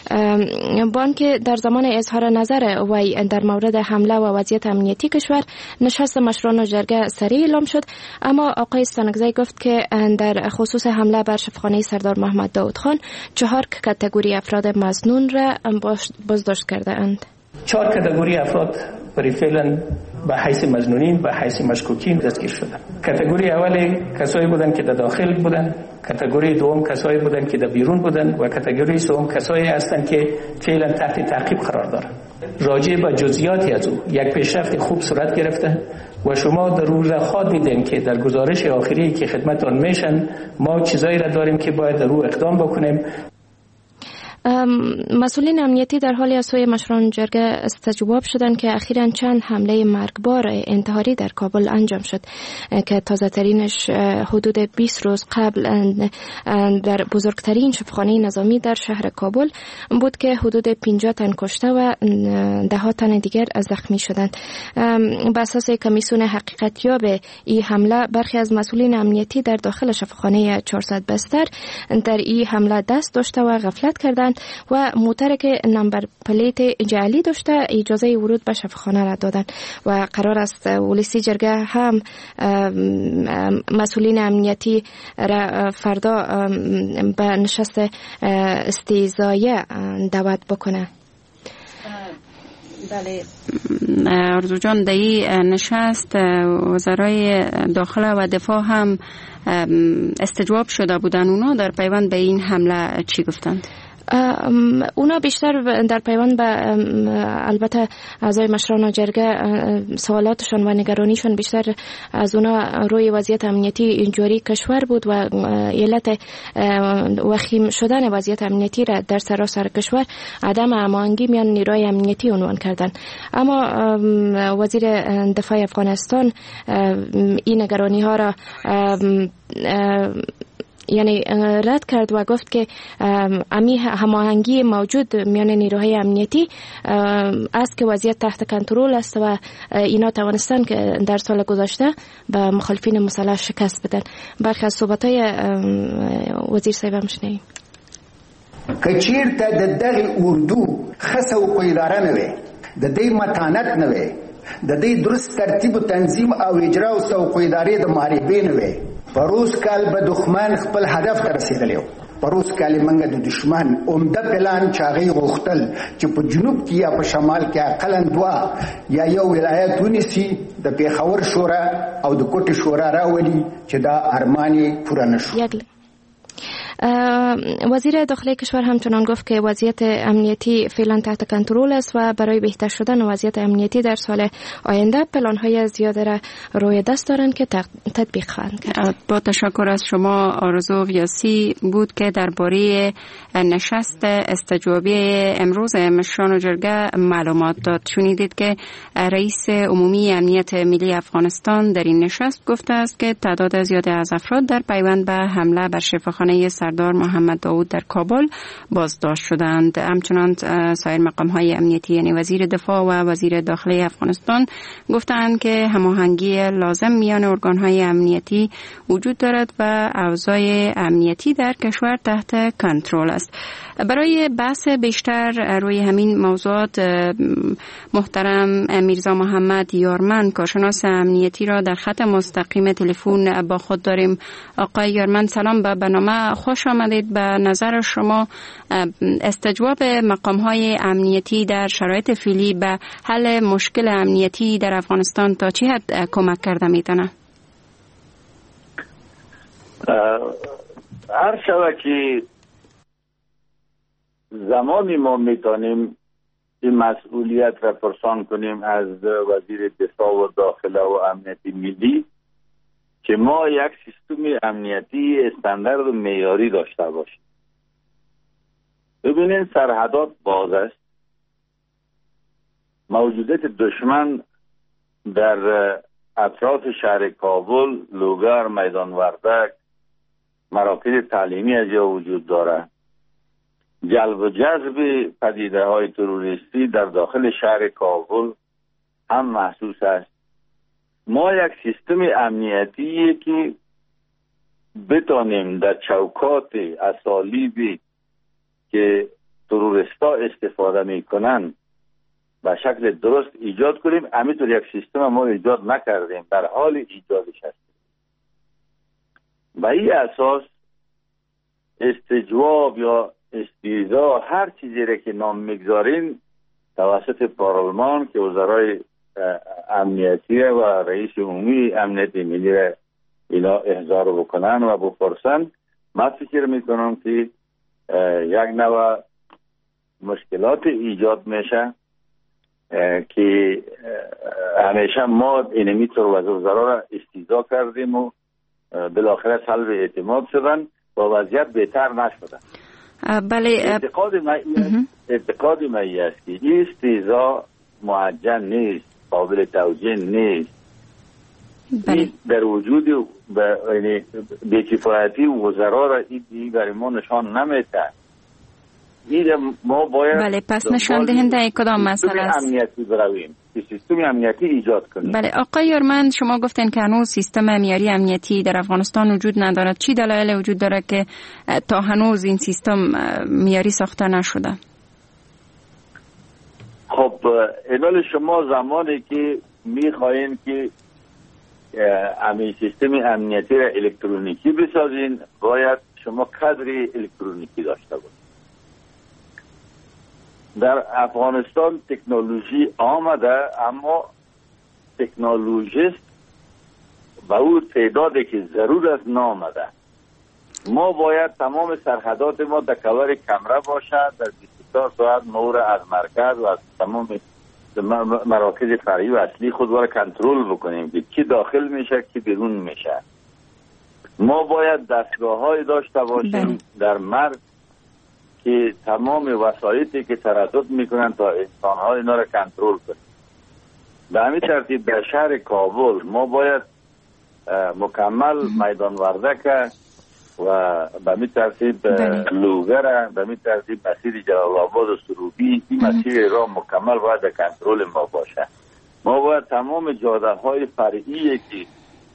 بانک در زمان اظهار نظر وی در مورد حمله و وضعیت امنیتی کشور نشست مشران جرگه سریع اعلام شد، اما آقای استانکزی گفت که در خصوص حمله بر شفاخانه سردار محمد داود خان چهار کاتگوری افراد مظنون را بازداشت کرده اند. چهار کاتگوری افراد برای فعلا به حیث مظنونین و حیث مشکوکین دستگیر شدند. کاتگوری اولی کسایی بودند که در داخل بودند، کاتگوری دوم کسایی بودند که در بیرون بودند و کاتگوری سوم کسایی هستند که فعلا تحت تعقیب قرار دارند. راجع به جزئیاتی از او یک پیشرفت خوب صورت گرفته و شما در روز خود دیدین که در گزارش آخری که خدمتتان میشن ما چیزایی را داریم که باید در رو اقدام بکنیم. مسئولین امنیتی در حالی از سوی مشران جرگه استجواب شدند که اخیراً چند حمله مرگبار انتحاری در کابل انجام شد که تازه ترینش حدود بیست روز قبل در بزرگترین شفاخانه نظامی در شهر کابل بود که حدود پنجاه تن کشته و ده ها تن دیگر زخمی شدند. بر اساس کمیسیون حقیقتیاب این حمله برخی از مسئولین امنیتی در داخل شفاخانه چهارصد بستر در این حمله دست داشته و غفلت کردند کردند و موتر که نمبر پلیت جعلی داشته اجازه ورود به شفاخانه را دادند و قرار است ولسی جرگه هم مسئولین امنیتی را فردا به نشست استیضایه دعوت بکنه. بله آرزو جان، در این نشست وزرای داخله و دفاع هم استجواب شده بودن. اونا در پیوند به این حمله چی گفتند؟ اونا بیشتر در پیوند به البته اعضای مشران جرگه سوالاتشون و نگرانیشون بیشتر از اونا روی وضعیت امنیتی جاری کشور بود و علت وخیم شدن وضعیت امنیتی را در سراسر کشور عدم هماهنگی میان نیروهای امنیتی عنوان کردن. اما وزیر دفاع افغانستان این نگرانی ها را یعنی رد کرد و گفت که امی هماهنگی موجود میان نیروهای امنیتی است که وضعیت تحت کنترل است و اینا توانستن که در سال گذشته به مخالفین مسلح شکست بدن. برخی از صحبت‌های وزیر صاحب هم شنیدیم. کچیر ته د دغه اردو خصه او اداره نه وي، د دې متانت نه وي، د دې درست ترتیب او تنظیم او اجرا او سوق ادارې د محاربین وي. پروس کال به دښمن خپل هدف ته رسیدلی و. پروس کال منګه د دشمن عمده پلان چاغي غوښتل چې په جنوب کې یا په شمال کې اقلا دوا یا یو ولایت ونیسي، د پیښور شورا او د کوټې شورا راولي چې دا ارمانی پوره نشو. وزیر داخلی کشور همچنان گفت که وضعیت امنیتی فعلا تحت کنترل است و برای بهتر شدن وضعیت امنیتی در سال آینده پلان‌های زیاده را روی دست دارند که تطبیق خواهند کرد. با تشکر از شما. آرزو ویاسی بود که درباره نشست استجوابی امروز مشران جرگه معلومات داد. شنیدید که رئیس عمومی امنیت ملی افغانستان در این نشست گفته است که تعداد زیادی از افراد در پیوند به حمله بر شفاخانه سردار محمد داود در کابل بازداشت شدند. همچنان سایر مقام‌های امنیتی یعنی وزیر دفاع و وزیر داخلی افغانستان گفتند که هماهنگی لازم میان ارگان‌های امنیتی وجود دارد و اوضاع امنیتی در کشور تحت کنترل است. برای بحث بیشتر روی همین موضوعات محترم میرزا محمد یارمن کارشناس امنیتی را در خط مستقیم تلفن با خود داریم. آقای یارمن سلام، به برنامه خوش آمدید. به نظر شما استجواب مقام‌های امنیتی در شرایط فعلی به حل مشکل امنیتی در افغانستان تا چه حد کمک کرده میتونه؟ هر شبه که زمانی ما میتونیم این مسئولیت را پرسان کنیم از وزیر دفاع و داخله و امنیتی ملی که ما یک سیستم امنیتی استاندارد و معیاری داشته باشیم. ببینید سرحدات باز است، موجودیت دشمن در اطراف شهر کابل، لوگر، میدان وردک، مراکز تعلیمی از جا وجود دارد. جلب و جذب پدیده های تروریستی در داخل شهر کابل هم محسوس است. ما یک سیستم امنیتی که بتانیم در چوکات اسالیبی که تروریستا استفاده میکنن به شکل درست ایجاد کنیم. همینطور یک سیستم ما ایجاد نکردیم، در حال ایجادش هستیم. به این اساس استجواب یا استیضا هر چیزی را که نام میگذارین توسط پارلمان که وزرای امنیتی و رئیس عمومی امنیت ملی را اینا احضار بکنن و بپرسن، من فکر میکنم که یک نوع مشکلات ایجاد میشه که همیشه ما اینمی طور وزرا را استیضا کردیم و بالاخره سلب اعتماد شدن و وضعیت بهتر نشدن. بله، اعتقاد من اعتقاد من است که این استیضا معجن نیست، قابل توجیه نیست. بله. در وجود یعنی بی‌کفایتی وزرا را این برای ما نشان نمیده. میره ما باید بله پس نشان دهنده کدام مسئله است؟ امنیتی برویم، سیستم امنیتی ایجاد کنیم. بله آقای یارمند، شما گفتین که هنوز سیستم معیاری امنیتی در افغانستان وجود ندارد. چی دلایل وجود داره که تا هنوز این سیستم معیاری ساخته نشده؟ خب اینال شما زمانی که میخواین که همین سیستم امنیتی را الکترونیکی بسازین، باید شما کادر الکترونیکی داشته باشید. در افغانستان تکنولوژی آمده، اما تکنولوژیست و او تعدادی که ضرور است نامده. ما باید تمام سرحدات ما در کور کمره باشد، در بیست و چهار ساعت ما را از مرکز و از تمام مراکز فرعی و اصلی خود را کنترل بکنیم که کی داخل میشه کی بیرون میشه. ما باید دستگاه های داشته باشیم در مرز که تمام وسایلی که تردد میکنن تا انسان ها اینا را کنترل کنیم. به همین ترتیب در شهر کابل ما باید مکمل میدان وردک و به همین ترتیب لوگر، به همین ترتیب مسیر جلال آباد و سروبی، این مسیر را مکمل باید در کنترل ما باشه. ما باید تمام جاده های فرعی که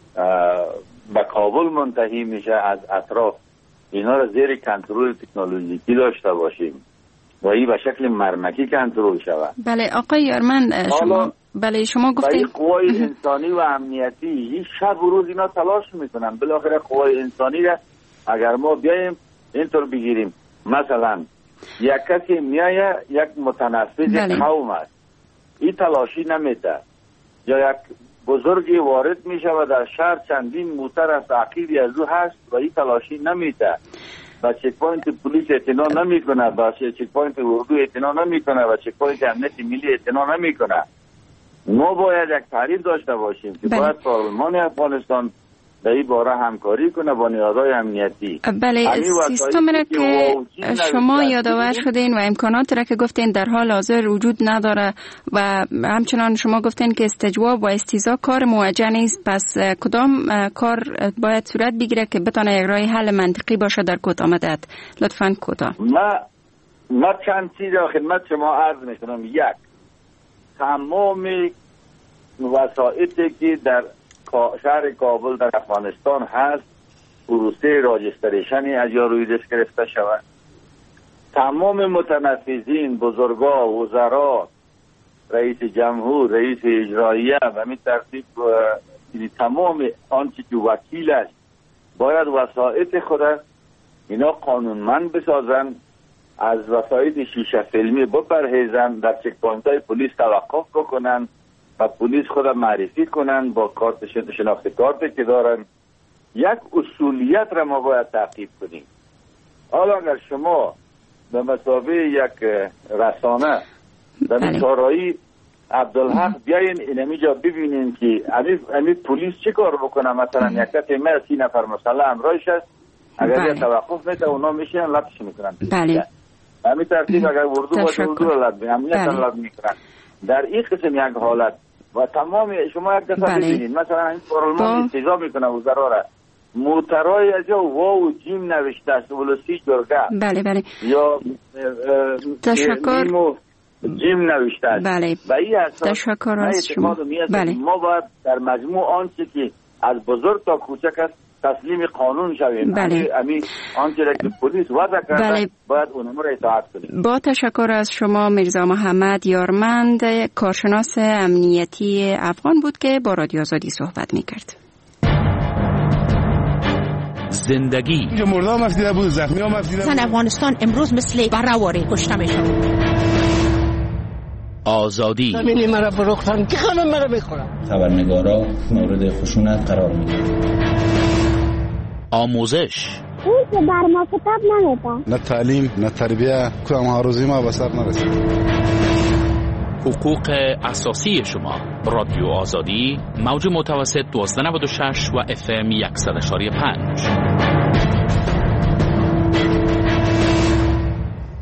به کابل منتهی میشه از اطراف، اینا را زیر کنترل تکنولوژیکی داشته باشیم و این به شکل مرمکی کنترل شود. بله آقای یارمند، شما بله شما گفتید قوای انسانی و امنیتی این شب و روز اینا تلاش میکنن. بالاخره قوای انسانی را اگر ما بیایم اینطور بگیریم، مثلا یک کسی میایه یک متنفذ قوم است، این تلاشی نمیده، یا یک بزرگی وارد میشه و در شهر چندین موتر از تعقیبی از او هست و این تلاشی نمیده، و چک پوینت پلیس اعتنا نمیکنه، و چک پوینت اردو اعتنا نمیکنه و چک پوینت امنیت ملی اعتنا نمیکنه. ما باید یک تعریف داشته باشیم که باید پارلمان افغانستان در این باره همکاری کنه با نهادهای امنیتی. بله سیستم را که شما یادآور شدین و امکانات را که گفتین در حال حاضر وجود نداره و همچنان شما گفتین که استجواب و استیضاح کار موجه نیست، پس کدام کار باید صورت بگیره که بتونه یک راه حل منطقی باشه در کوتاه مدت؟ لطفاً کوتاه. ما ما چند چیز را خدمت شما عرض میکنم. یک، تمام وسایلی که در شهر کابل در افغانستان هست پروسه راجستریشنی از یا روی دست گرفته شود. تمام متنفذین، بزرگا، وزرا، رئیس جمهور، رئیس اجراییه و همین ترتیب تمام آنچه که وکیل است باید وسایط خود اینا قانونمند بسازن، از وسایط شیشه فیلمی بپرهیزن، در چک پوینت های پلیس توقف بکنن و پلیس خود معرفی کنن با کارت شناخت کارت که دارن. یک اصولیت را ما باید تعقیب کنیم. حالا اگر شما به مثابه یک رسانه در چهارراهی عبدالحق بیاین اینمی جا ببینین که امی پلیس چه کار بکنه، مثلا یک کسی ما سی نفر مسلح همراهش است، اگر یه توقف میده اونا میشین لطش میکنن. بله. همین ترتیب اگر اردو باشه اردو را لط میکنن، امنیت را لط میکنن. در این قسم یک حالت و تمام شما یک دفعه ببینید مثلا این پارلمان استیضاح میکنه وزرا را، موترای از جا واو و جیم نوشته است ولسی جرگه. بله بله. یا تشکر. جیم نوشته است. بله. و این اساس تشکر از شما. بله. ما باید در مجموع آنچه که از بزرگ تا کوچک است تسلیم قانون شویم. بله. امی آنچه را که پلیس وضع کرده بله. باید اونم را اطاعت کنیم. با تشکر از شما میرزا محمد یارمند، کارشناس امنیتی افغان بود که با رادیو آزادی صحبت میکرد. زندگی مردم مفیده بود، زخمی ها مفیده بود. زن افغانستان امروز مثل برهواری کشته میشد. آزادی زمینی مرا فروختن که خانم مرا بخورم. خبرنگارا مورد خشونت قرار میگیرن. آموزش اون که بر ما کتاب نمیده، نه تعلیم نه تربیه، که ما روزی ما به سر نرسید. حقوق اساسی شما. رادیو آزادی موج متوسط دوازده نود و شش و اف ام صد و پنج.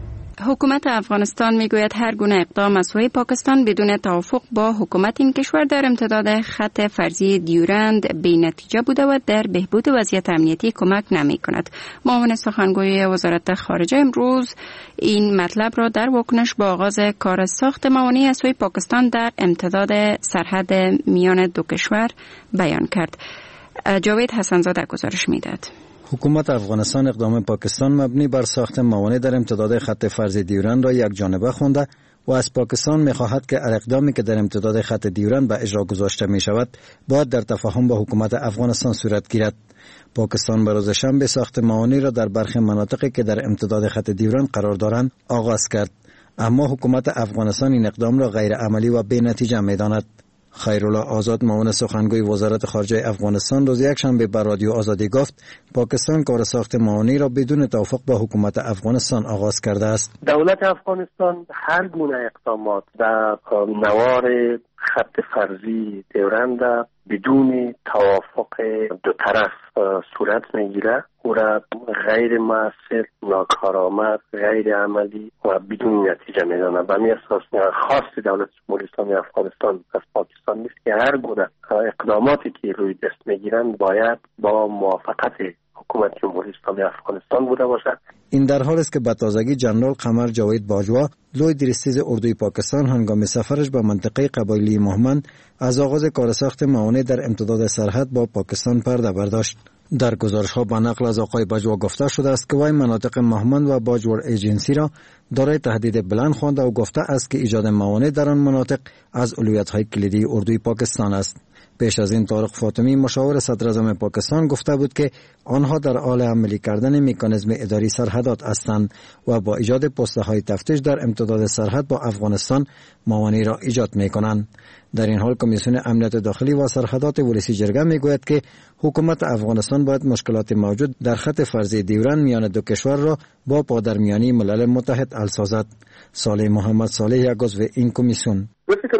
حکومت افغانستان میگوید هر گونه اقدام از سوی پاکستان بدون توافق با حکومت این کشور در امتداد خط فرضی دیورند بی نتیجه بوده و در بهبود وضعیت امنیتی کمک نمی کند. معاون سخنگوی وزارت خارجه امروز این مطلب را در واکنش با آغاز کار ساخت موانع از سوی پاکستان در امتداد سرحد میان دو کشور بیان کرد. جاوید حسنزاده گزارش میداد. حکومت افغانستان اقدام پاکستان مبنی بر ساخت موانع در امتداد خط فرضی دیورند را یک جانبه خوانده و از پاکستان می‌خواهد که اقدامی که در امتداد خط دیورند به اجرا گذاشته می شود باید در تفاهم با حکومت افغانستان صورت گیرد. پاکستان به روز شنبه ساخت موانع را در برخی مناطقی که در امتداد خط دیورند قرار دارند آغاز کرد، اما حکومت افغانستان این اقدام را غیر عملی و بی نتیجه می‌داند. خیرالله آزاد معاون سخنگوی وزارت خارجه افغانستان روز یکشنبه بر رادیو آزادی گفت پاکستان کار ساخت موانع را بدون توافق با حکومت افغانستان آغاز کرده است. دولت افغانستان هر گونه اقدامات در نوار خط فرضی دیورند بدون توافق دو طرف صورت میگیره او را غیر مؤثر، ناکارآمد، غیر عملی و بدون نتیجه میدانه. به همین اساس خاص دولت جمهوری اسلامی افغانستان از پاکستان نیست که هر گونه اقداماتی که روی دست میگیرند باید با موافقت حکومت جمهوری اسلامی افغانستان بوده باشد. این در حال است که به تازگی جنرال قمر جاوید باجوا لوی درستیز اردوی پاکستان هنگام سفرش به منطقه قبایلی مهمن از آغاز کار ساخت موانع در امتداد سرحد با پاکستان پرده برداشت. در گزارش ها به نقل از آقای باجوا گفته شده است که وی مناطق مهمن و باجور ایجنسی را دارای تهدید بلند خوانده و گفته است که ایجاد موانع در آن مناطق از اولویت های کلیدی اردوی پاکستان است. پیش از این طارق فاطمی مشاور صدر اعظم پاکستان گفته بود که آنها در حال عملی کردن مکانیزم اداری سرحدات هستند و با ایجاد پسته های تفتیش در امتداد سرحد با افغانستان موانع را ایجاد می کنند. در این حال کمیسیون امنیت داخلی و سرحدات ولسی جرگه می گوید که حکومت افغانستان باید مشکلات موجود در خط فرضی دیورند میان دو کشور را با پادرمیانی ملل متحد حل سازد. صالح محمد صالح یک عضو این کمیسیون: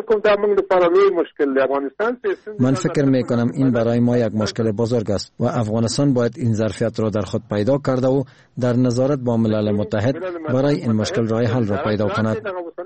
من فکر می کنم این برای ما یک مشکل بزرگ است و افغانستان باید این ظرفیت را در خود پیدا کرده و در نظارت با ملل متحد برای این مشکل راه حل را پیدا کند.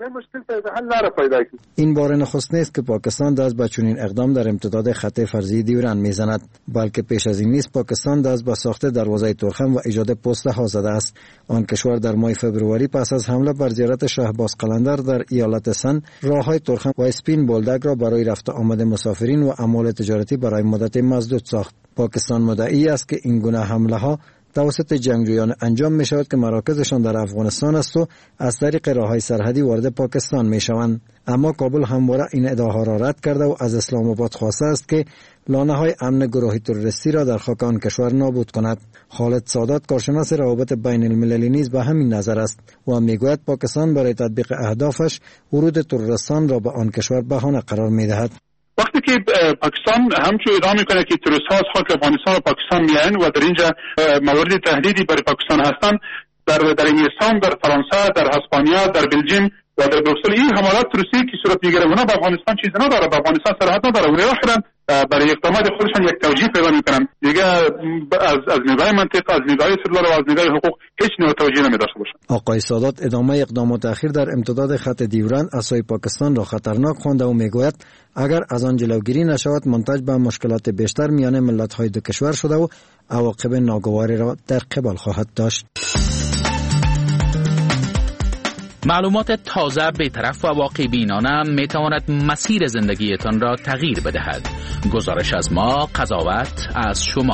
این بار نخست نیست که پاکستان دست به چنین اقدام در امتداد خط فرضی دیورند میزند، بلکه پیش از این نیز پاکستان دست به ساخت دروازه تورخم و ایجاد پسته ها زده است. آن کشور در ماه فوریه پس از حمله بر زیارت شهباز قلندر در ایالت سن راههای تورخم و اسپین بولدک را برای رفت آمد مسافرین و اموال تجارتی برای مدت مسدود ساخت. پاکستان مدعی است که این گونه حمله ها توسط جنگجویان انجام می شود که مراکزشان در افغانستان است و از طریق راههای سرحدی وارد پاکستان می شوند. اما کابل همواره این ادعاها را رد کرده و از اسلام آباد خواسته است که لانه های امن گروهی تروریستی را در خاک آن کشور نابود کند. خالد سادات کارشناس روابط بین المللی نیز به همین نظر است و میگوید پاکستان برای تطبیق اهدافش ورود تروریستان را به آن کشور بهانه قرار می دهد. وقتی که پاکستان همچون ادعا میکنه که تروریست ها از خاک افغانستان و پاکستان میایند و در اینجا موارد تهدیدی برای پاکستان هستند، در در انگلستان، در فرانسه، در اسپانیا، در بلژیم و در بروکسل این حملات تروریستی که صورت میگیره اونا به افغانستان چیزی نداره، به افغانستان سرحد نداره. اونا اخیراً برای اقدامات خودشان یک توجیه پیدا میکنن دیگه، از از نگاه منطق، از نگاه سلول و از نگاه حقوق هیچ نوع توجیه نمیداشته باشه. آقای سادات ادامه اقدامات اخیر در امتداد خط دیورند از سوی پاکستان را خطرناک خوانده و میگوید اگر از آن جلوگیری نشود منتج به مشکلات بیشتر میان ملت‌های دو کشور شده و عواقب ناگواری را در قبال خواهد داشت. معلومات تازه، بی‌طرف و واقع بینانه می تواند مسیر زندگیتان را تغییر بدهد. گزارش از ما، قضاوت از شما.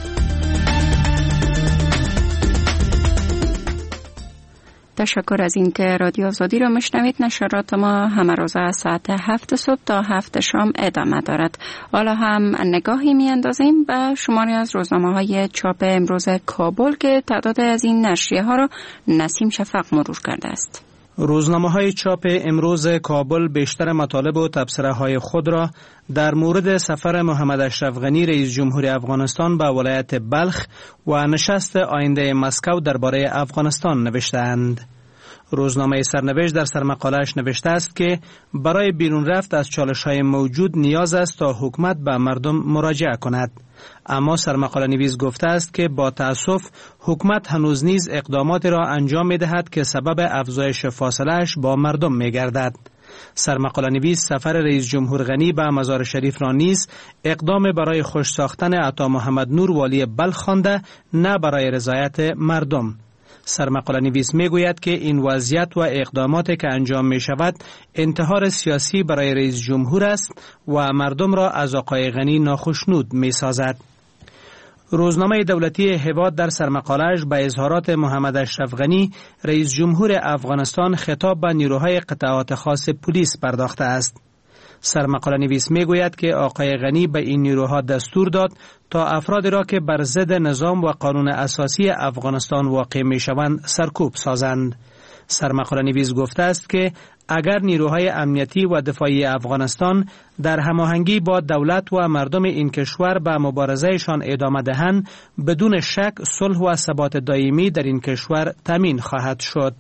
تشکر از اینکه رادیو آزادی را مشنوید. نشرات ما همه روز از ساعت هفت صبح تا هفت شام ادامه دارد. حالا هم نگاهی می اندازیم به شماری از روزنامه های چاپ امروز کابل که تعداد از این نشریه ها را نسیم شفق مرور کرده است. روزنامه های چاپ امروز کابل بیشتر مطالب و تبصره های خود را در مورد سفر محمد اشرف غنی رئیس جمهوری افغانستان به ولایت بلخ و نشست آینده مسکو درباره افغانستان نوشته‌اند. روزنامه سرنوشت در سرمقاله‌اش نوشته است که برای بیرون رفت از چالش‌های موجود نیاز است تا حکومت به مردم مراجعه کند. اما سرمقاله نویس گفته است که با تأسف حکومت هنوز نیز اقدامات را انجام می دهد که سبب افزایش فاصله‌اش با مردم می گردد. سرمقاله نویس سفر رئیس جمهور غنی به مزار شریف را نیز اقدام برای خوش ساختن عطا محمد نور والی بلخ خوانده، نه برای رضایت مردم. سرمقاله نویس می گوید که این وضعیت و اقداماتی که انجام می شود انتحار سیاسی برای رئیس جمهور است و مردم را از آقای غنی ناخشنود می سازد. روزنامه دولتی هواد در سرمقاله‌اش به اظهارات محمد اشرف غنی رئیس جمهور افغانستان خطاب به نیروهای قطعات خاص پلیس پرداخته است. سرمقاله نویس می گوید که آقای غنی به این نیروها دستور داد تا افرادی را که بر ضد نظام و قانون اساسی افغانستان واقع می شوند سرکوب سازند. سرمقاله نویس گفته است که اگر نیروهای امنیتی و دفاعی افغانستان در هماهنگی با دولت و مردم این کشور به مبارزهشان ادامه دهند، بدون شک صلح و ثبات دائمی در این کشور تامین خواهد شد.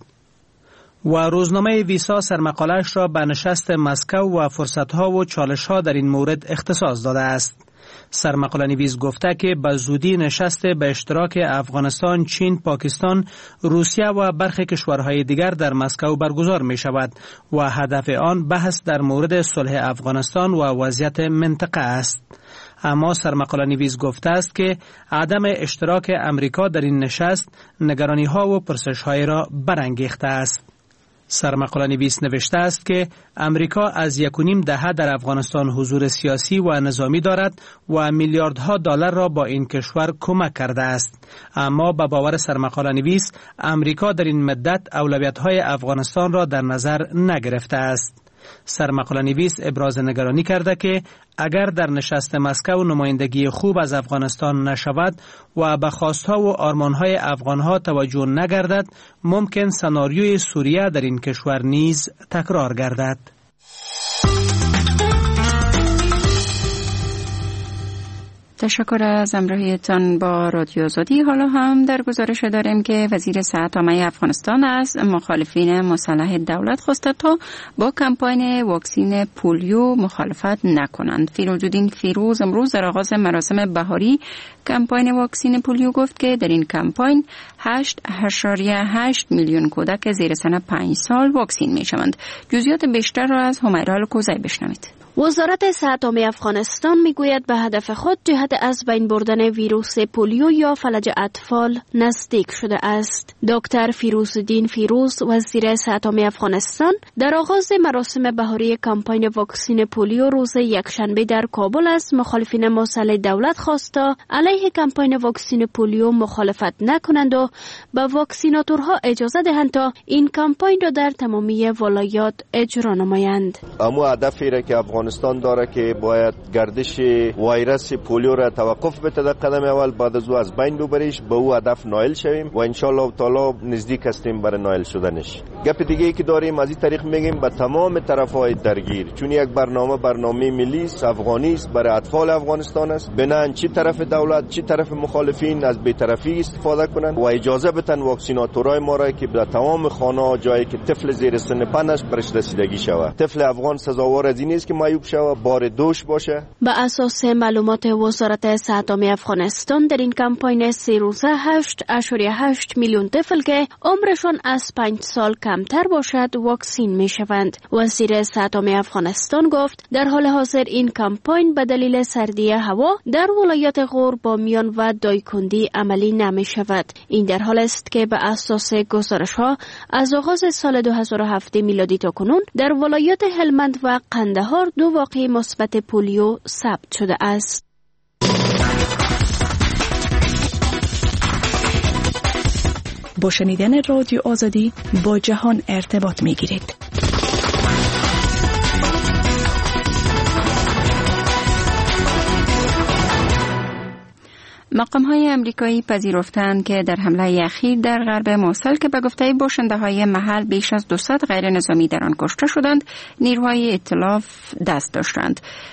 و روزنامه ویسا سرمقاله‌اش را به نشست مسکو و فرصت‌ها و چالش‌ها در این مورد اختصاص داده است. سرمقاله نویس گفته که به زودی نشست به اشتراک افغانستان، چین، پاکستان، روسیه و برخی کشورهای دیگر در مسکو برگزار می شود و هدف آن بحث در مورد صلح افغانستان و وضعیت منطقه است. اما سرمقاله نویس گفته است که عدم اشتراک امریکا در این نشست نگرانی‌ها و پرسش‌های را برانگیخته است. سرمقاله نویس نوشته است که امریکا از یک و نیم دهه در افغانستان حضور سیاسی و نظامی دارد و میلیاردها دلار را با این کشور کمک کرده است. اما به باور سرمقاله نویس امریکا در این مدت اولویت‌های افغانستان را در نظر نگرفته است. سرمقاله نویس ابراز نگرانی کرده که اگر در نشست مسکو نمایندگی خوب از افغانستان نشود و به خواستها و آرمانهای افغانها توجه نگردد، ممکن سناریوی سوریه در این کشور نیز تکرار گردد. تشکر از همراهیتان با رادیو آزادی. حالا هم در گزارش داریم که وزیر صحت عامه افغانستان از مخالفین مسلح دولت خواسته تا با کمپاین واکسین پولیو مخالفت نکنند. فیروزالدین فیروز امروز در آغاز مراسم بهاری کمپاین واکسین پولیو گفت که در این کمپاین هشت اشاریه هشت میلیون کودک زیر سن پنج سال واکسین می شوند. جزئیات بیشتر را از همیرا الکوزی بشنوید. وزارت صحت عامه افغانستان میگوید به هدف خود جهت از بین بردن ویروس پولیو یا فلج اطفال نزدیک شده است. دکتر فیروزالدین فیروز وزیر صحت عامه افغانستان در آغاز مراسم بهاری کمپاین واکسین پولیو روز یکشنبه در کابل از مخالفین مسلح دولت خواسته علیه کمپاین واکسین پولیو مخالفت نکنند و به واکسیناتورها اجازه دهند تا این کمپاین را در تمامی ولایات اجرا نمایند. اما هدفی را که افغانستان داره که باید گردش ویروس پولیو را توقف بده در قدم اول، بعد از او از بین ببریش، به او هدف نائل شویم و ان شاء الله تعالی نزدیک هستیم برای نائل شدنش. گپ دیگه ای که داریم از این طریق میگیم به تمام طرفهای درگیر، چون یک برنامه برنامه ملی است، افغانی است، برای اطفال افغانستان است، بنان چی طرف دولت چی طرف مخالفین از بی‌طرفی استفاده کنند و اجازه بدن واکسیناتورای ما را که به تمام خانه جایی که طفل زیر سن پنج است برش رسیدگی شود. طفل افغان سزاوار از این است که معیوب شود، بار دوش باشه. به اساس معلومات وزارت صحت عامه افغانستان در این کمپاین سه روزه هشت اشاریه هشت میلیون طفل که عمرشان از پنج سال کمتر باشد واکسین می شوند. وزیر صحت عامه افغانستان گفت در حال حاضر این کمپاین به دلیل سردی هوا در ولایت غور، بامیان و دایکندی عملی نمی شود. این در حال است که به اساس گزارش ها از آغاز سال دو هزار و هفت میلادی تا کنون در ولایات هلمند و قندهار دو واقعه مثبت پولیو ثبت شده است. با شنیدن رادیو آزادی با جهان ارتباط می گیرید. مقام‌های امریکایی پذیرفتند که در حمله اخیر در غرب موصل که به گفته باشنده‌های محل بیش از دویست غیر نظامی در آن کشته شدند، نیروهای ائتلاف دست داشتند.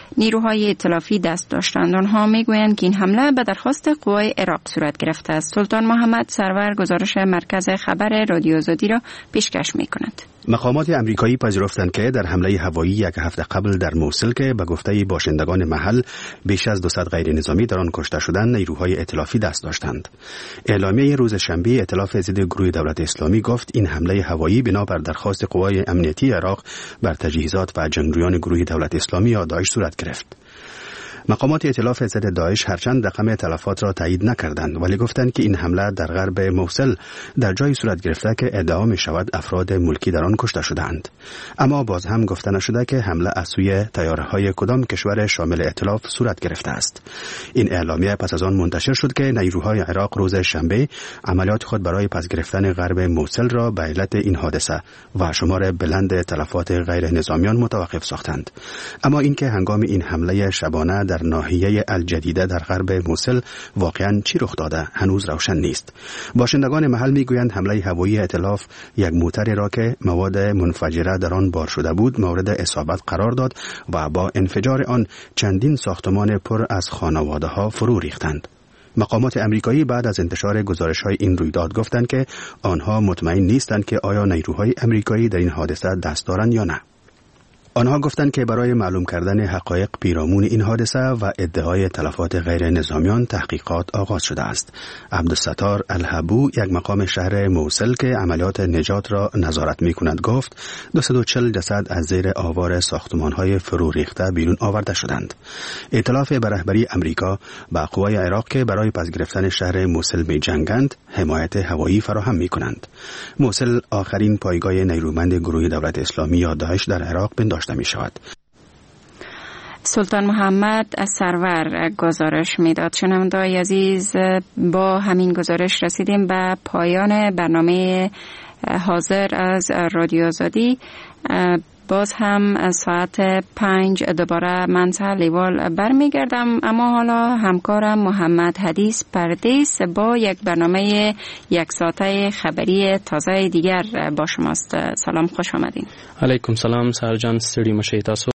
نیروهای ائتلافی دست داشتند. آنها میگویند که این حمله به درخواست قوای عراق صورت گرفته است. سلطان محمد سرور گزارش مرکز خبر رادیو آزادی را پیشکش میکند. مقامات امریکایی پذیرفتند که در حمله هوایی یک هفته قبل در موصل که به گفته باشندگان محل بیش از دویست غیر نظامی در آن کشته شدند، نیروهای ائتلافی دست داشتند. اعلامیه روز شنبه ائتلاف ضد گروه دولت اسلامی گفت این حمله هوایی بنابر درخواست قوای امنیتی عراق بر تجهیزات و جنگجویان گروه دولت اسلامی یا داعش صورت گرفت. مقامات ائتلاف ضد داعش هرچند رقم تلفات را تایید نکردند، ولی گفتند که این حمله در غرب موصل در جای صورت گرفته که ادعا می شود افراد ملکی در آن کشته شدند. اما باز هم گفته نشده که حمله از سوی طیاره‌های کدام کشور شامل ائتلاف صورت گرفته است. این اعلامیه پس از آن منتشر شد که نیروهای عراق روز شنبه عملیات خود برای پس گرفتن غرب موصل را به علت این حادثه و شمار بلند تلفات غیر نظامیان متوقف ساختند. اما اینکه هنگام این حمله شبانه در ناحیه الجدیده در غرب موصل واقعاً چی رخ داده هنوز روشن نیست. باشندگان محل میگویند حمله هوایی ائتلاف یک موتری را که مواد منفجره در آن بار شده بود مورد اصابت قرار داد و با انفجار آن چندین ساختمان پر از خانواده‌ها فرو ریختند. مقامات امریکایی بعد از انتشار گزارش‌های این رویداد گفتند که آنها مطمئن نیستند که آیا نیروهای امریکایی در این حادثه دست دارند یا نه. آنها گفتند که برای معلوم کردن حقایق پیرامون این حادثه و ادعای تلفات غیر نظامیان تحقیقات آغاز شده است. عبدالستار الحبو، یک مقام شهر موصل که عملیات نجات را نظارت می‌کند، گفت دویست و چهل جسد از زیر آوار ساختمان‌های فرو ریخته بیرون آورده شدند. ائتلاف به رهبری امریکا با قوای عراق که برای پس گرفتن شهر موصل می‌جنگند، حمایت هوایی فراهم می‌کنند. موصل آخرین پایگاه نیرومند گروه دولت اسلامی یا داعش در عراق داشته می شود. سلطان محمد از سرور گزارش میداد. شنونده‌های عزیز، با همین گزارش رسیدیم به پایان برنامه حاضر از رادیو آزادی. باز هم ساعت پنج دوباره من لیوال برمیگردم، اما حالا همکارم محمد حدیث پردیس با یک برنامه یک ساعته خبری تازه دیگر با شماست. سلام، خوش آمدین. علیکم سلام سرجان، ستړي مشئ تاسو.